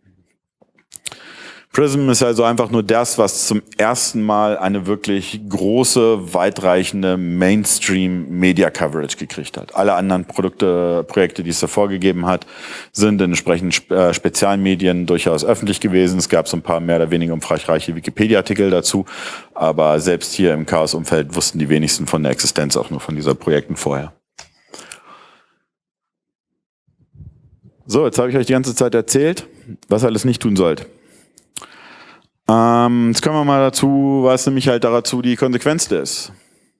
Prism ist also einfach nur das, was zum ersten Mal eine wirklich große, weitreichende Mainstream-Media-Coverage gekriegt hat. Alle anderen Projekte, die es davor gegeben hat, sind in entsprechenden Spezialmedien durchaus öffentlich gewesen. Es gab so ein paar mehr oder weniger umfangreiche Wikipedia-Artikel dazu, aber selbst hier im Chaos-Umfeld wussten die wenigsten von der Existenz auch nur von dieser Projekten vorher. So, jetzt habe ich euch die ganze Zeit erzählt, was ihr alles nicht tun sollt. Jetzt kommen wir mal dazu, was nämlich halt dazu die Konsequenz ist.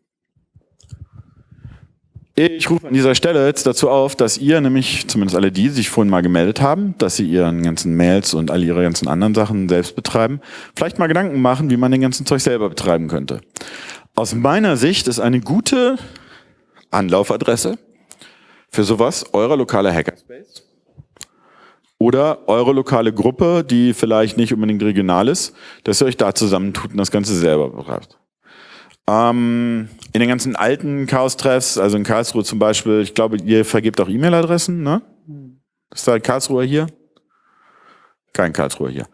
Ich rufe an dieser Stelle jetzt dazu auf, dass ihr nämlich, zumindest alle die sich vorhin mal gemeldet haben, dass sie ihren ganzen Mails und all ihre ganzen anderen Sachen selbst betreiben, vielleicht mal Gedanken machen, wie man den ganzen Zeug selber betreiben könnte. Aus meiner Sicht ist eine gute Anlaufadresse für sowas eurer lokale Hackerspace. Oder eure lokale Gruppe, die vielleicht nicht unbedingt regional ist, dass ihr euch da zusammentut und das Ganze selber betreibt. In den ganzen alten Chaos-Treffs, also in Karlsruhe zum Beispiel, ich glaube, ihr vergebt auch E-Mail-Adressen, ne? Ist da ein Karlsruher hier? Kein Karlsruher hier.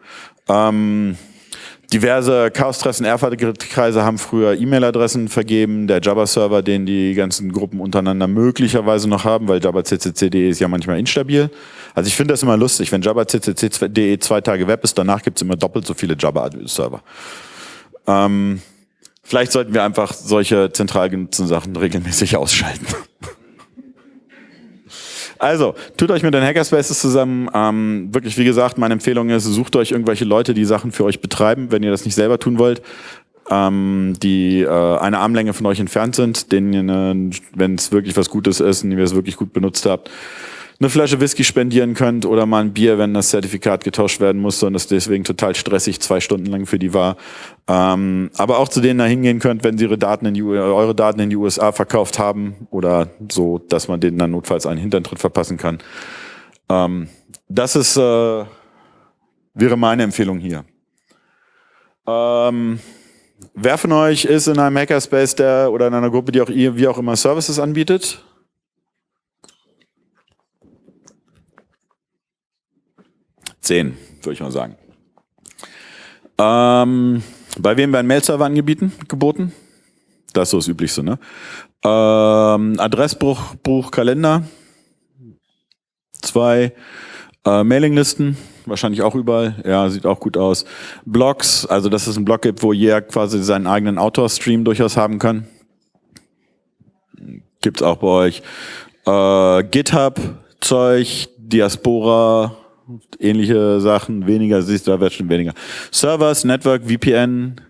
Diverse Chaos-Treffs in Erfurt-Kreise haben früher E-Mail-Adressen vergeben. Der Jabber-Server, den die ganzen Gruppen untereinander möglicherweise noch haben, weil jabberccc.de ist ja manchmal instabil. Also ich finde das immer lustig, wenn jabberccc.de 2 Tage Web ist, danach gibt es immer doppelt so viele Jabber-Server. Vielleicht sollten wir einfach solche zentral genutzten Sachen regelmäßig ausschalten. Also, tut euch mit den Hackerspaces zusammen. Wirklich, wie gesagt, meine Empfehlung ist, sucht euch irgendwelche Leute, die Sachen für euch betreiben, wenn ihr das nicht selber tun wollt, die eine Armlänge von euch entfernt sind, denen, wenn es wirklich was Gutes ist und ihr es wirklich gut benutzt habt, eine Flasche Whisky spendieren könnt oder mal ein Bier, wenn das Zertifikat getauscht werden musste und das deswegen total stressig 2 Stunden lang für die war. Aber auch zu denen da hingehen könnt, wenn sie eure Daten in die USA verkauft haben oder so, dass man denen dann notfalls einen Hinterntritt verpassen kann. Das ist wäre meine Empfehlung hier. Wer von euch ist in einem Hackerspace oder in einer Gruppe, die auch wie auch immer Services anbietet? Würde ich mal sagen. Bei wem werden Mail-Server geboten? Das ist so das Üblichste, ne? Adressbuch, Kalender. 2. Mailinglisten, wahrscheinlich auch überall. Ja, sieht auch gut aus. Blogs, also dass es einen Blog gibt, wo jeder quasi seinen eigenen Autor-Stream durchaus haben kann. Gibt's auch bei euch. GitHub-Zeug, Diaspora, ähnliche Sachen, weniger, siehst du, da wird schon weniger. Servers, Network, VPN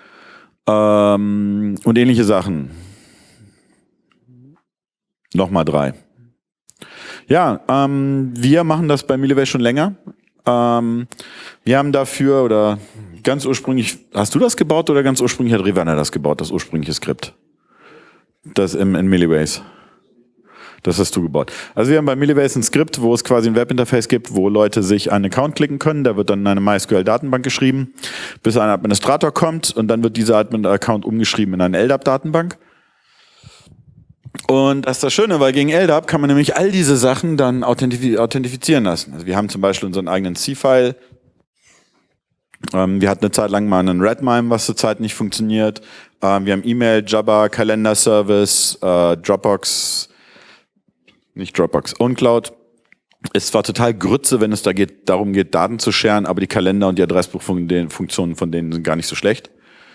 und ähnliche Sachen. Nochmal 3. Ja, wir machen das bei Milivay schon länger. Wir haben dafür, oder ganz ursprünglich, hast du das gebaut oder ganz ursprünglich hat Rivana das gebaut, das ursprüngliche Skript? Das in Miliways. Das hast du gebaut. Also wir haben bei Miliways ein Skript, wo es quasi ein Webinterface gibt, wo Leute sich einen Account klicken können. Da wird dann eine MySQL-Datenbank geschrieben, bis ein Administrator kommt und dann wird dieser Account umgeschrieben in eine LDAP-Datenbank. Und das ist das Schöne, weil gegen LDAP kann man nämlich all diese Sachen dann authentifizieren lassen. Also wir haben zum Beispiel unseren eigenen C-File. Wir hatten eine Zeit lang mal einen Redmine, was zurzeit nicht funktioniert. Wir haben E-Mail, Jabber, Kalender-Service, Dropbox, nicht Dropbox, OwnCloud. Ist zwar total Grütze, wenn es darum geht, Daten zu sharen, aber die Kalender- und die Adressbuchfunktionen von denen sind gar nicht so schlecht.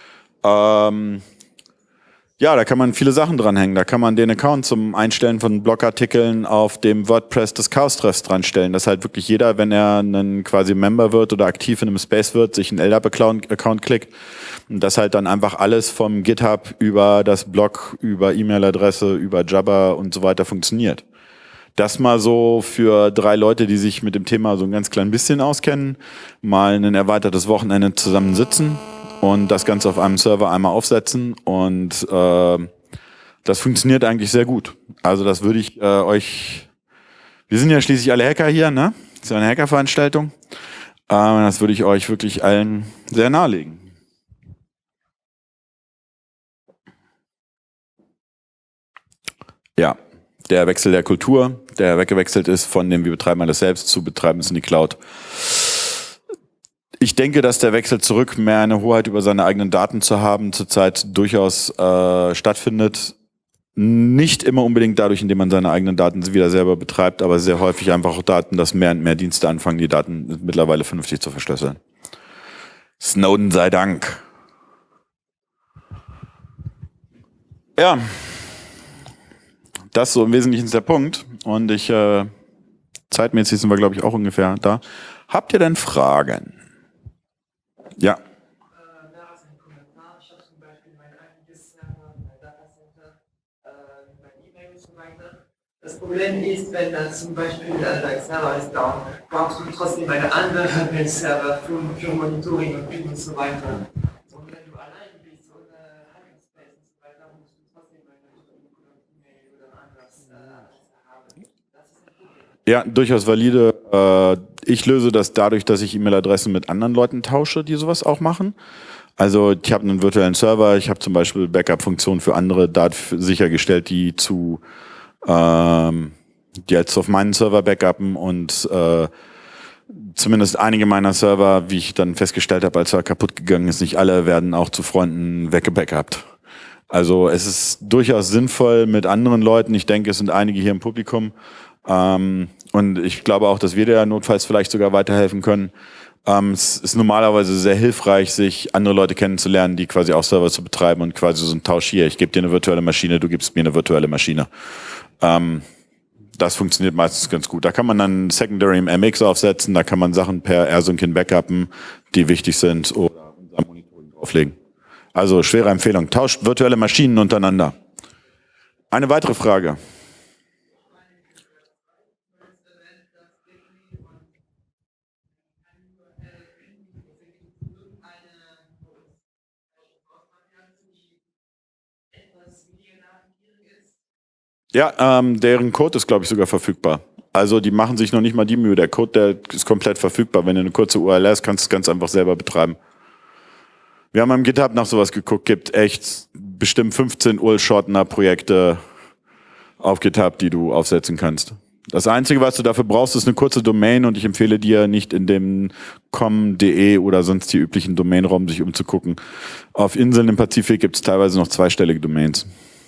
Ja, da kann man viele Sachen dranhängen. Da kann man den Account zum Einstellen von Blogartikeln auf dem WordPress des Chaos-Treffs dranstellen, dass halt wirklich jeder, wenn er einen quasi Member wird oder aktiv in einem Space wird, sich einen LDAP-Account klickt und das halt dann einfach alles vom GitHub über das Blog, über E-Mail-Adresse, über Jabber und so weiter funktioniert. Das mal so für 3 Leute, die sich mit dem Thema so ein ganz klein bisschen auskennen, mal ein erweitertes Wochenende zusammensitzen und das Ganze auf einem Server einmal aufsetzen und das funktioniert eigentlich sehr gut. Also das würde ich euch, wir sind ja schließlich alle Hacker hier, ne? Das ist ja eine Hackerveranstaltung. Das würde ich euch wirklich allen sehr nahelegen. Ja, der Wechsel der Kultur, der weggewechselt ist von dem wir betreiben alles selbst zu betreiben es in die Cloud. Ich denke, dass der Wechsel zurück, mehr eine Hoheit über seine eigenen Daten zu haben, zurzeit durchaus stattfindet. Nicht immer unbedingt dadurch, indem man seine eigenen Daten wieder selber betreibt, aber sehr häufig einfach auch Daten, dass mehr und mehr Dienste anfangen, die Daten mittlerweile vernünftig zu verschlüsseln. Snowden sei Dank. Ja, das so im Wesentlichen ist der Punkt. Und zeitmäßig sind wir, glaube ich, auch ungefähr da. Habt ihr denn Fragen? Ja. Da ist ein Kommentar. Ich habe zum Beispiel mein eigenes Server, mein Datacenter, mein E-Mail und so weiter. Das Problem ist, wenn dann zum Beispiel dein Server ist down, brauchst du trotzdem eine andere Server für Monitoring und so weiter. Und wenn du allein bist ohne Hackerspace und so weiter, musst du trotzdem eine E-Mail oder anders haben. Das ist ein Problem. Ja, durchaus valide. Ich löse das dadurch, dass ich E-Mail-Adressen mit anderen Leuten tausche, die sowas auch machen. Also ich habe einen virtuellen Server, ich habe zum Beispiel Backup-Funktionen für andere sichergestellt, die jetzt auf meinen Server backuppen und zumindest einige meiner Server, wie ich dann festgestellt habe, als er kaputt gegangen ist, nicht alle werden auch zu Freunden weggebackupt. Also es ist durchaus sinnvoll mit anderen Leuten, ich denke, es sind einige hier im Publikum, und ich glaube auch, dass wir dir notfalls vielleicht sogar weiterhelfen können. Es ist normalerweise sehr hilfreich, sich andere Leute kennenzulernen, die quasi auch Server zu betreiben und quasi so ein Tausch hier. Ich gebe dir eine virtuelle Maschine, du gibst mir eine virtuelle Maschine. Das funktioniert meistens ganz gut. Da kann man dann Secondary im MX aufsetzen, da kann man Sachen per AirSync backuppen, die wichtig sind, oder unser Monitoring drauflegen. Also schwere Empfehlung. Tauscht virtuelle Maschinen untereinander. Eine weitere Frage. Ja, deren Code ist, glaube ich, sogar verfügbar. Also die machen sich noch nicht mal die Mühe. Der Code, der ist komplett verfügbar. Wenn du eine kurze URL hast, kannst du es ganz einfach selber betreiben. Wir haben am GitHub nach sowas geguckt, gibt echt bestimmt 15 URL-Shortener-Projekte auf GitHub, die du aufsetzen kannst. Das Einzige, was du dafür brauchst, ist eine kurze Domain und ich empfehle dir nicht in dem com.de oder sonst die üblichen Domainraum sich umzugucken. Auf Inseln im Pazifik gibt es teilweise noch zweistellige Domains.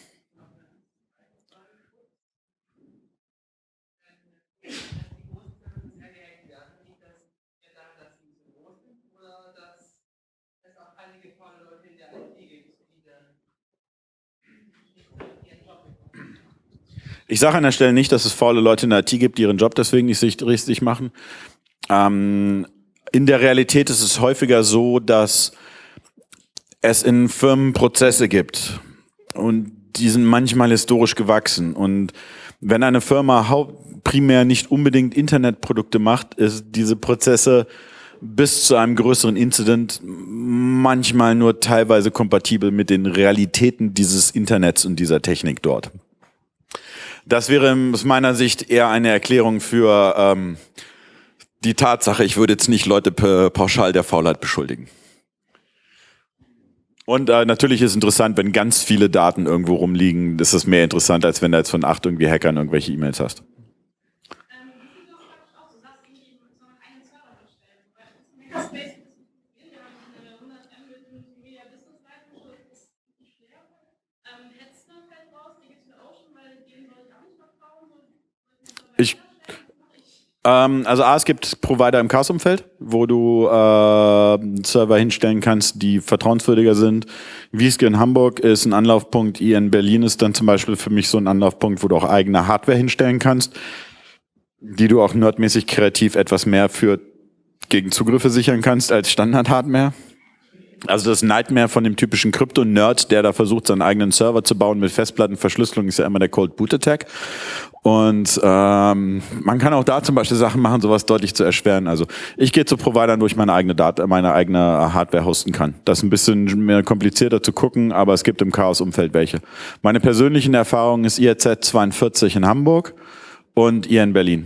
Ich sage an der Stelle nicht, dass es faule Leute in der IT gibt, die ihren Job deswegen nicht richtig machen. In der Realität ist es häufiger so, dass es in Firmen Prozesse gibt und die sind manchmal historisch gewachsen. Und wenn eine Firma primär nicht unbedingt Internetprodukte macht, ist diese Prozesse bis zu einem größeren Incident manchmal nur teilweise kompatibel mit den Realitäten dieses Internets und dieser Technik dort. Das wäre aus meiner Sicht eher eine Erklärung für die Tatsache, ich würde jetzt nicht Leute pauschal der Faulheit beschuldigen. Und natürlich ist interessant, wenn ganz viele Daten irgendwo rumliegen, das ist mehr interessant, als wenn du jetzt von 8 irgendwie Hackern irgendwelche E-Mails hast. Also es gibt Provider im Chaos-Umfeld, wo du Server hinstellen kannst, die vertrauenswürdiger sind. Wieske in Hamburg ist ein Anlaufpunkt, IN Berlin ist dann zum Beispiel für mich so ein Anlaufpunkt, wo du auch eigene Hardware hinstellen kannst, die du auch nerdmäßig kreativ etwas mehr für gegen Zugriffe sichern kannst als Standard-Hardware. Also das Nightmare von dem typischen Krypto-Nerd, der da versucht, seinen eigenen Server zu bauen mit Festplattenverschlüsselung, ist ja immer der Cold Boot Attack. Und man kann auch da zum Beispiel Sachen machen, sowas deutlich zu erschweren. Also ich gehe zu Providern, wo ich meine eigene Hardware hosten kann. Das ist ein bisschen mehr komplizierter zu gucken, aber es gibt im Chaos-Umfeld welche. Meine persönlichen Erfahrungen ist IRZ 42 in Hamburg und IN Berlin.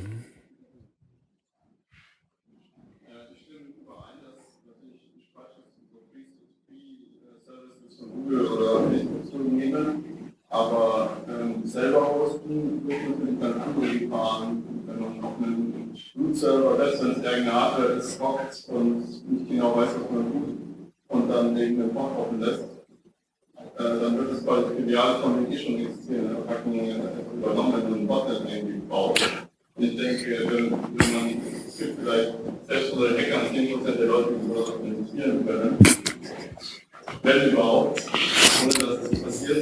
Oder nicht zu nehmen, aber selber hosten wird natürlich dann andere Gefahren, wenn man auf einem Root-Server, selbst wenn es irgendeine Hardware ist, hockt und nicht genau weiß, was man tut und dann irgendeinen Port offen lässt, dann wird es quasi Filiale von denen schon existieren, Attacken übernommen und Botnet irgendwie gebaut. Und ich denke, wenn man, es gibt vielleicht selbst unter den Hackern 10% der Leute, die sowas organisieren können, wenn überhaupt, ohne dass es nicht passiert.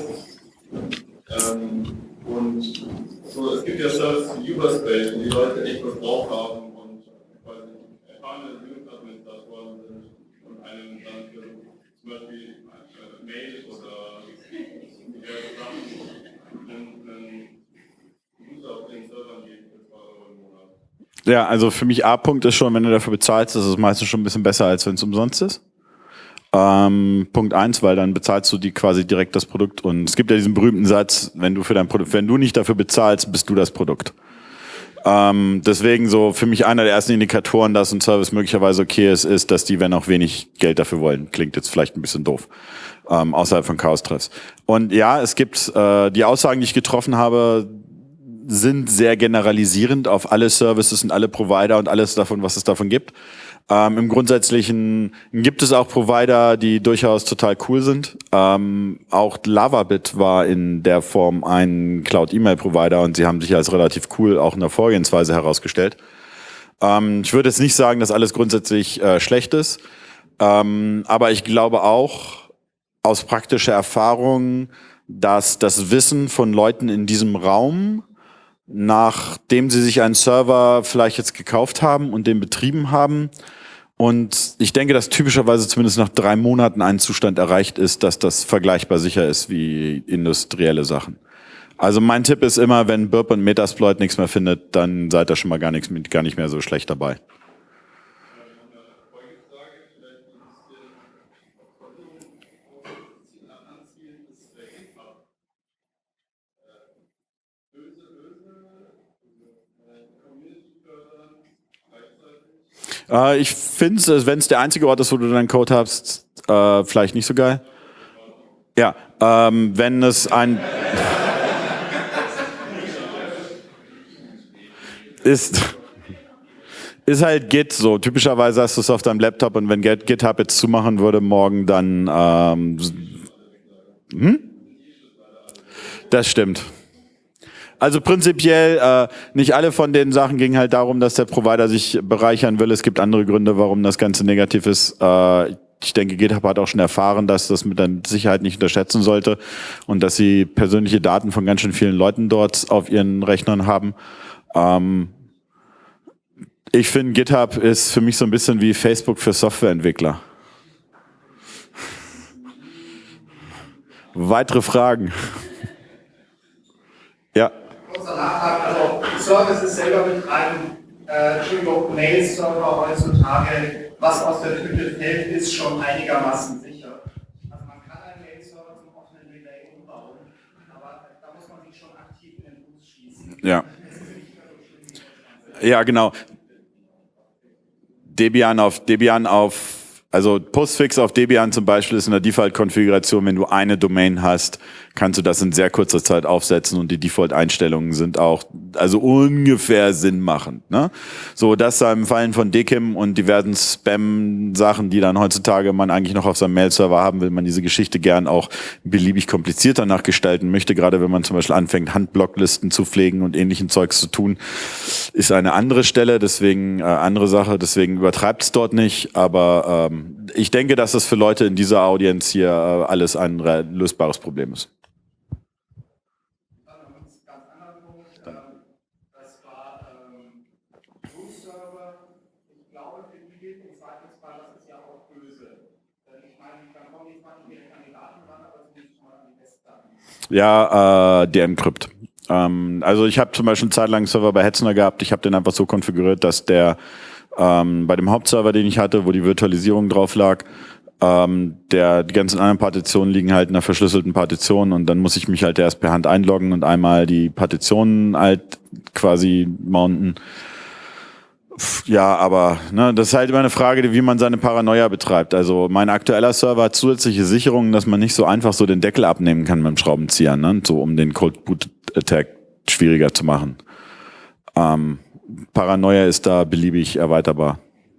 Und so, es gibt ja Services wie Uberspace, wo die Leute echt was drauf haben und quasi erfahrene Linux-Administratoren sind und einem dann für zum Beispiel Mail oder diverse Sachen einen User auf den Servern geben für 2 € im Monat. Ja, also für mich A-Punkt ist schon, wenn du dafür bezahlst, das ist meistens schon ein bisschen besser, als wenn es umsonst ist. Punkt 1, weil dann bezahlst du die quasi direkt das Produkt und es gibt ja diesen berühmten Satz, wenn du nicht dafür bezahlst, bist du das Produkt. Deswegen so für mich einer der ersten Indikatoren, dass ein Service möglicherweise okay ist, dass die, wenn auch wenig Geld dafür wollen. Klingt jetzt vielleicht ein bisschen doof. Außerhalb von Chaos-Treffs. Und ja, es gibt die Aussagen, die ich getroffen habe, sind sehr generalisierend auf alle Services und alle Provider und alles davon, was es davon gibt. Im Grundsätzlichen gibt es auch Provider, die durchaus total cool sind. Auch Lavabit war in der Form ein Cloud-E-Mail-Provider und sie haben sich als relativ cool auch in der Vorgehensweise herausgestellt. Ich würde jetzt nicht sagen, dass alles grundsätzlich schlecht ist, aber ich glaube auch aus praktischer Erfahrung, dass das Wissen von Leuten in diesem Raum, nachdem sie sich einen Server vielleicht jetzt gekauft haben und den betrieben haben, und ich denke, dass typischerweise zumindest nach 3 Monaten ein Zustand erreicht ist, dass das vergleichbar sicher ist wie industrielle Sachen. Also mein Tipp ist immer, wenn Burp und Metasploit nichts mehr findet, dann seid ihr schon mal gar nicht mehr so schlecht dabei. Ich finde es, wenn es der einzige Ort ist, wo du deinen Code hast, vielleicht nicht so geil. Ja, wenn es ein ist halt Git so. Typischerweise hast du es auf deinem Laptop und wenn GitHub jetzt zumachen würde morgen, dann das stimmt. Also prinzipiell, nicht alle von den Sachen gingen halt darum, dass der Provider sich bereichern will. Es gibt andere Gründe, warum das Ganze negativ ist. Ich denke, GitHub hat auch schon erfahren, dass das mit der Sicherheit nicht unterschätzen sollte und dass sie persönliche Daten von ganz schön vielen Leuten dort auf ihren Rechnern haben. Ich finde, GitHub ist für mich so ein bisschen wie Facebook für Softwareentwickler. Weitere Fragen? Ja. Also Services selber betreiben, Mail-Server heutzutage, was aus der Tüte fällt, ist schon einigermaßen sicher. Also man kann einen Mail-Server zum offenen Relay umbauen, aber da muss man sich schon aktiv in den Fuß schießen. Ja. Ja, genau. Debian auf Also Postfix auf Debian zum Beispiel ist in der Default-Konfiguration, wenn du eine Domain hast, kannst du das in sehr kurzer Zeit aufsetzen und die Default-Einstellungen sind auch also ungefähr sinnmachend. Ne? So, das im Fallen von DKIM und diversen Spam-Sachen, die dann heutzutage man eigentlich noch auf seinem Mail-Server haben will, man diese Geschichte gern auch beliebig komplizierter nachgestalten möchte, gerade wenn man zum Beispiel anfängt, Handblocklisten zu pflegen und ähnlichen Zeugs zu tun, ist eine andere Stelle, deswegen andere Sache, deswegen übertreibt es dort nicht, aber ich denke, dass das für Leute in dieser Audienz hier alles ein lösbares Problem ist. Das war Root-Server. Ich glaube, für die gilt im Zweifelsfall, das ist ja auch böse. Ich meine, dann kommen jetzt mal nicht ihre Kandidaten ran, aber sie müssen mal an die Festplatten. Ja, Dencrypt. Also ich habe zum Beispiel eine Zeit lang einen Server bei Hetzner gehabt. Ich habe den einfach so konfiguriert, dass der bei dem Hauptserver, den ich hatte, wo die Virtualisierung drauf lag, die ganzen anderen Partitionen liegen halt in einer verschlüsselten Partition und dann muss ich mich halt erst per Hand einloggen und einmal die Partitionen halt quasi mounten. Ja, aber ne, das ist halt immer eine Frage, wie man seine Paranoia betreibt. Also mein aktueller Server hat zusätzliche Sicherungen, dass man nicht so einfach so den Deckel abnehmen kann mit dem Schraubenzieher, ne? So um den Cold Boot Attack schwieriger zu machen. Paranoia ist da beliebig erweiterbar.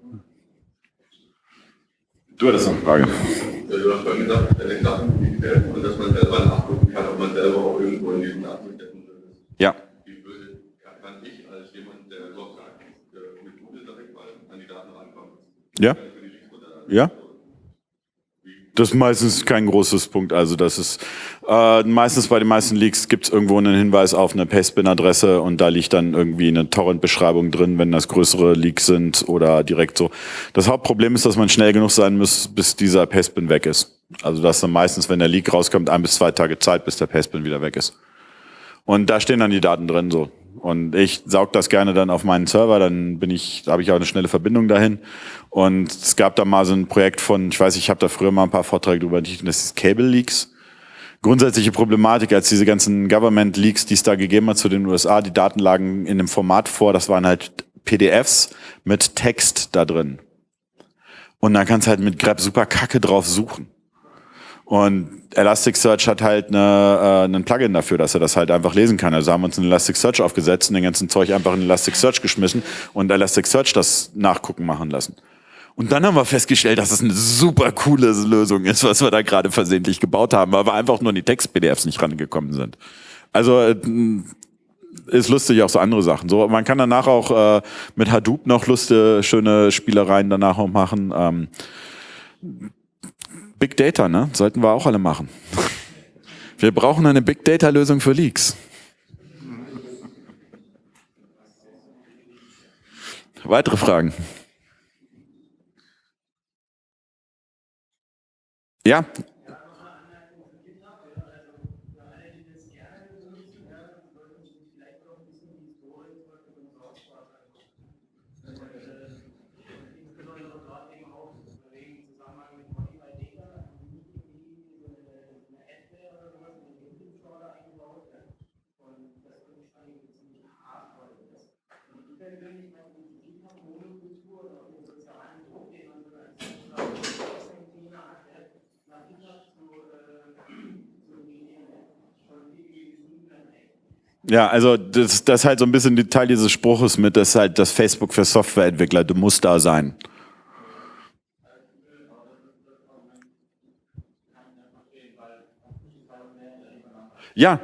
Du hattest noch eine Frage. Ja, du hast vorhin gesagt, den Daten gefällt und dass man selber nachgucken kann, ob man selber auch irgendwo in diesen Datensätzen ist. Ja. Wie böse kann ich als jemand, der überhaupt gar nicht mit Google direkt mal an die Daten rankommen? Ja. Ja. Das ist meistens kein großes Punkt. Also das ist meistens bei den meisten Leaks gibt es irgendwo einen Hinweis auf eine Pastebin-Adresse und da liegt dann irgendwie eine Torrent-Beschreibung drin, wenn das größere Leaks sind oder direkt so. Das Hauptproblem ist, dass man schnell genug sein muss, bis dieser Pastebin weg ist. Also das ist dann meistens, wenn der Leak rauskommt, 1 bis 2 Tage Zeit, bis der Pastebin wieder weg ist. Und da stehen dann die Daten drin so. Und ich saug das gerne dann auf meinen Server, dann habe ich auch eine schnelle Verbindung dahin. Und es gab da mal so ein Projekt von, ich habe da früher mal ein paar Vorträge drüber, das ist Cable Leaks. Grundsätzliche Problematik, als diese ganzen Government Leaks, die es da gegeben hat zu den USA, die Daten lagen in einem Format vor, das waren halt PDFs mit Text da drin. Und da kannst du halt mit grep super Kacke drauf suchen. Und Elasticsearch hat halt einen Plugin dafür, dass er das halt einfach lesen kann. Also haben wir uns einen Elasticsearch aufgesetzt und den ganzen Zeug einfach in Elasticsearch geschmissen und Elasticsearch das Nachgucken machen lassen. Und dann haben wir festgestellt, dass es eine super coole Lösung ist, was wir da gerade versehentlich gebaut haben, weil wir einfach nur an die Text-PDFs nicht rangekommen sind. Also ist lustig auch so andere Sachen. So, man kann danach auch mit Hadoop noch schöne Spielereien danach auch machen. Big Data, ne? Sollten wir auch alle machen. Wir brauchen eine Big Data Lösung für Leaks. Weitere Fragen? Ja? Ja, also das ist halt so ein bisschen die Teil dieses Spruches mit, das ist halt das Facebook für Softwareentwickler, du musst da sein. Ja,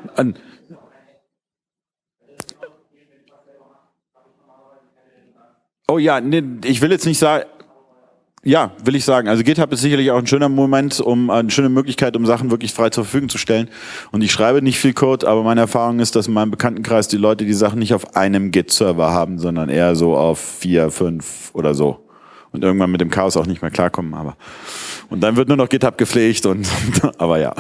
oh ja, nee, ich will jetzt nicht sagen, ja, will ich sagen. Also GitHub ist sicherlich auch ein schöner Moment, eine schöne Möglichkeit, um Sachen wirklich frei zur Verfügung zu stellen. Und ich schreibe nicht viel Code, aber meine Erfahrung ist, dass in meinem Bekanntenkreis die Leute die Sachen nicht auf einem Git-Server haben, sondern eher so auf 4, 5 oder so. Und irgendwann mit dem Chaos auch nicht mehr klarkommen. Und dann wird nur noch GitHub gepflegt und aber ja.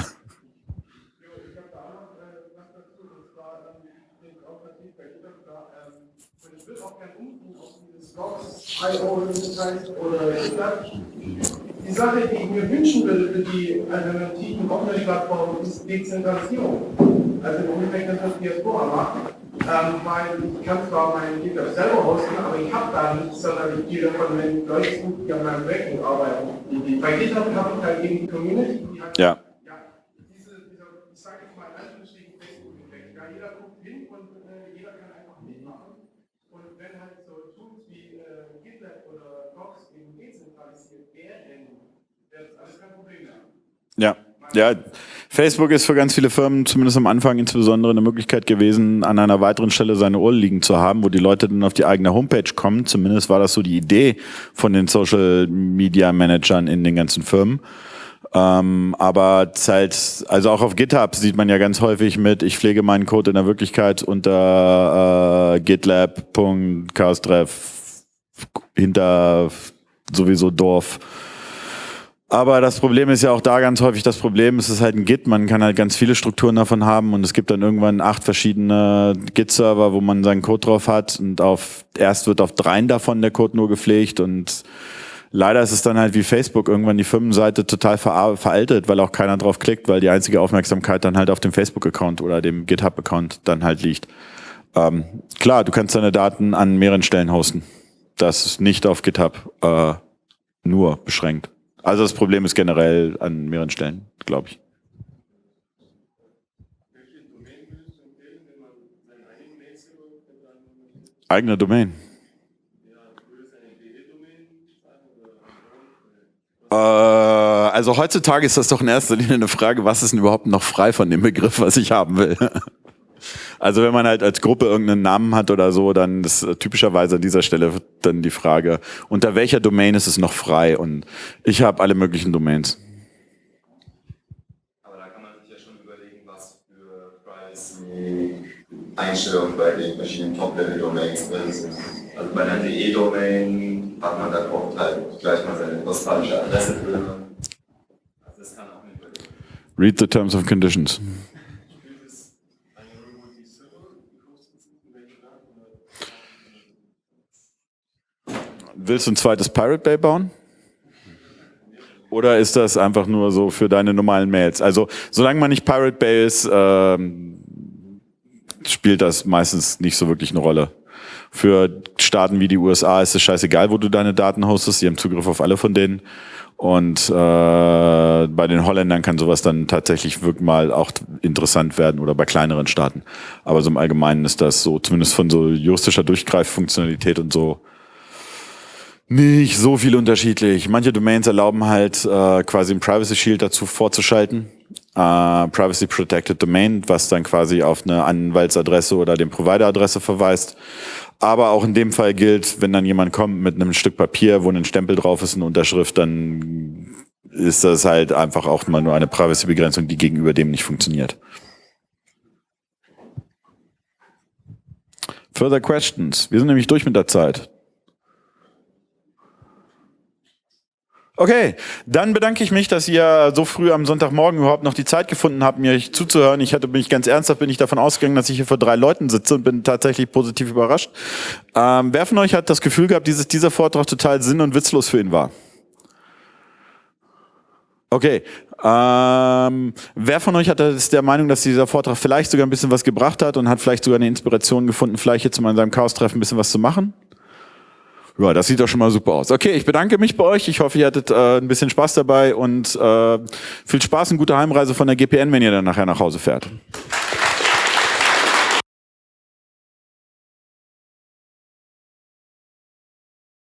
Die Sache, die ich mir wünschen würde für die alternativen offenen Plattformen, ist Dezentralisierung. also im Endeffekt das, was Diaspora macht, weil ich kann zwar meinen GitHub selber hosten, aber ich habe da nicht sonderlich viel davon, wenn Leute sind, die an meinem Projekt arbeiten. Bei GitHub habe ich halt eben die Community, die hat Ja, dieser, ich sage jetzt mal in Anführungsstrichen Facebook-Effekt. Ja, jeder guckt hin und jeder kann einfach mitmachen. Und wenn halt so Tools wie GitLab oder Docs eben dezentralisiert wären, wäre das alles kein Problem mehr. Ja. Ja, Facebook ist für ganz viele Firmen, zumindest am Anfang insbesondere, eine Möglichkeit gewesen, an einer weiteren Stelle seine Uhr liegen zu haben, wo die Leute dann auf die eigene Homepage kommen. Zumindest war das so die Idee von den Social Media Managern in den ganzen Firmen. Aber halt, also auch auf GitHub sieht man ja ganz häufig mit, ich pflege meinen Code in der Wirklichkeit unter gitlab.chaostref hinter sowieso Dorf. Aber das Problem ist ja auch da ganz häufig das Problem, es ist halt ein Git, man kann halt ganz viele Strukturen davon haben und es gibt dann irgendwann 8 verschiedene Git-Server, wo man seinen Code drauf hat und erst wird auf 3 davon der Code nur gepflegt und leider ist es dann halt wie Facebook irgendwann die Firmenseite total veraltet, weil auch keiner drauf klickt, weil die einzige Aufmerksamkeit dann halt auf dem Facebook-Account oder dem GitHub-Account dann halt liegt. Klar, du kannst deine Daten an mehreren Stellen hosten. Das ist nicht auf GitHub nur beschränkt. Also das Problem ist generell an mehreren Stellen, glaube ich. Eigene Domain. Also heutzutage ist das doch in erster Linie eine Frage, was ist denn überhaupt noch frei von dem Begriff, was ich haben will. Also wenn man halt als Gruppe irgendeinen Namen hat oder so, dann ist typischerweise an dieser Stelle dann die Frage, unter welcher Domain ist es noch frei? Und ich habe alle möglichen Domains. Aber da kann man sich ja schon überlegen, was für Privacy-Einstellungen bei den verschiedenen Top-Level-Domains drin sind. Also bei einer DE-Domain hat man da oft halt gleich mal seine postalische Adresse drin. Also das kann auch nicht überlegen. Read the terms of conditions. Willst du ein zweites Pirate Bay bauen? Oder ist das einfach nur so für deine normalen Mails? Also, solange man nicht Pirate Bay ist, spielt das meistens nicht so wirklich eine Rolle. Für Staaten wie die USA ist es scheißegal, wo du deine Daten hostest. Die haben Zugriff auf alle von denen. Und bei den Holländern kann sowas dann tatsächlich wirklich mal auch interessant werden oder bei kleineren Staaten. Aber so im Allgemeinen ist das so, zumindest von so juristischer Durchgreiffunktionalität und so, nicht so viel unterschiedlich. Manche Domains erlauben halt quasi ein Privacy Shield dazu vorzuschalten. Privacy Protected Domain, was dann quasi auf eine Anwaltsadresse oder den Provideradresse verweist. Aber auch in dem Fall gilt, wenn dann jemand kommt mit einem Stück Papier, wo ein Stempel drauf ist, eine Unterschrift, dann ist das halt einfach auch mal nur eine Privacy-Begrenzung, die gegenüber dem nicht funktioniert. Further questions? Wir sind nämlich durch mit der Zeit. Okay, dann bedanke ich mich, dass ihr so früh am Sonntagmorgen überhaupt noch die Zeit gefunden habt, mir zuzuhören. Bin ich ganz ernsthaft, bin ich davon ausgegangen, dass ich hier vor 3 Leuten sitze und bin tatsächlich positiv überrascht. Wer von euch hat das Gefühl gehabt, dass dieser Vortrag total sinn- und witzlos für ihn war? Okay, wer von euch ist der Meinung, dass dieser Vortrag vielleicht sogar ein bisschen was gebracht hat und hat vielleicht sogar eine Inspiration gefunden, vielleicht jetzt mal in seinem Chaos-Treffen ein bisschen was zu machen? Ja, das sieht doch schon mal super aus. Okay, ich bedanke mich bei euch. Ich hoffe, ihr hattet ein bisschen Spaß dabei und viel Spaß und gute Heimreise von der GPN, wenn ihr dann nachher nach Hause fährt.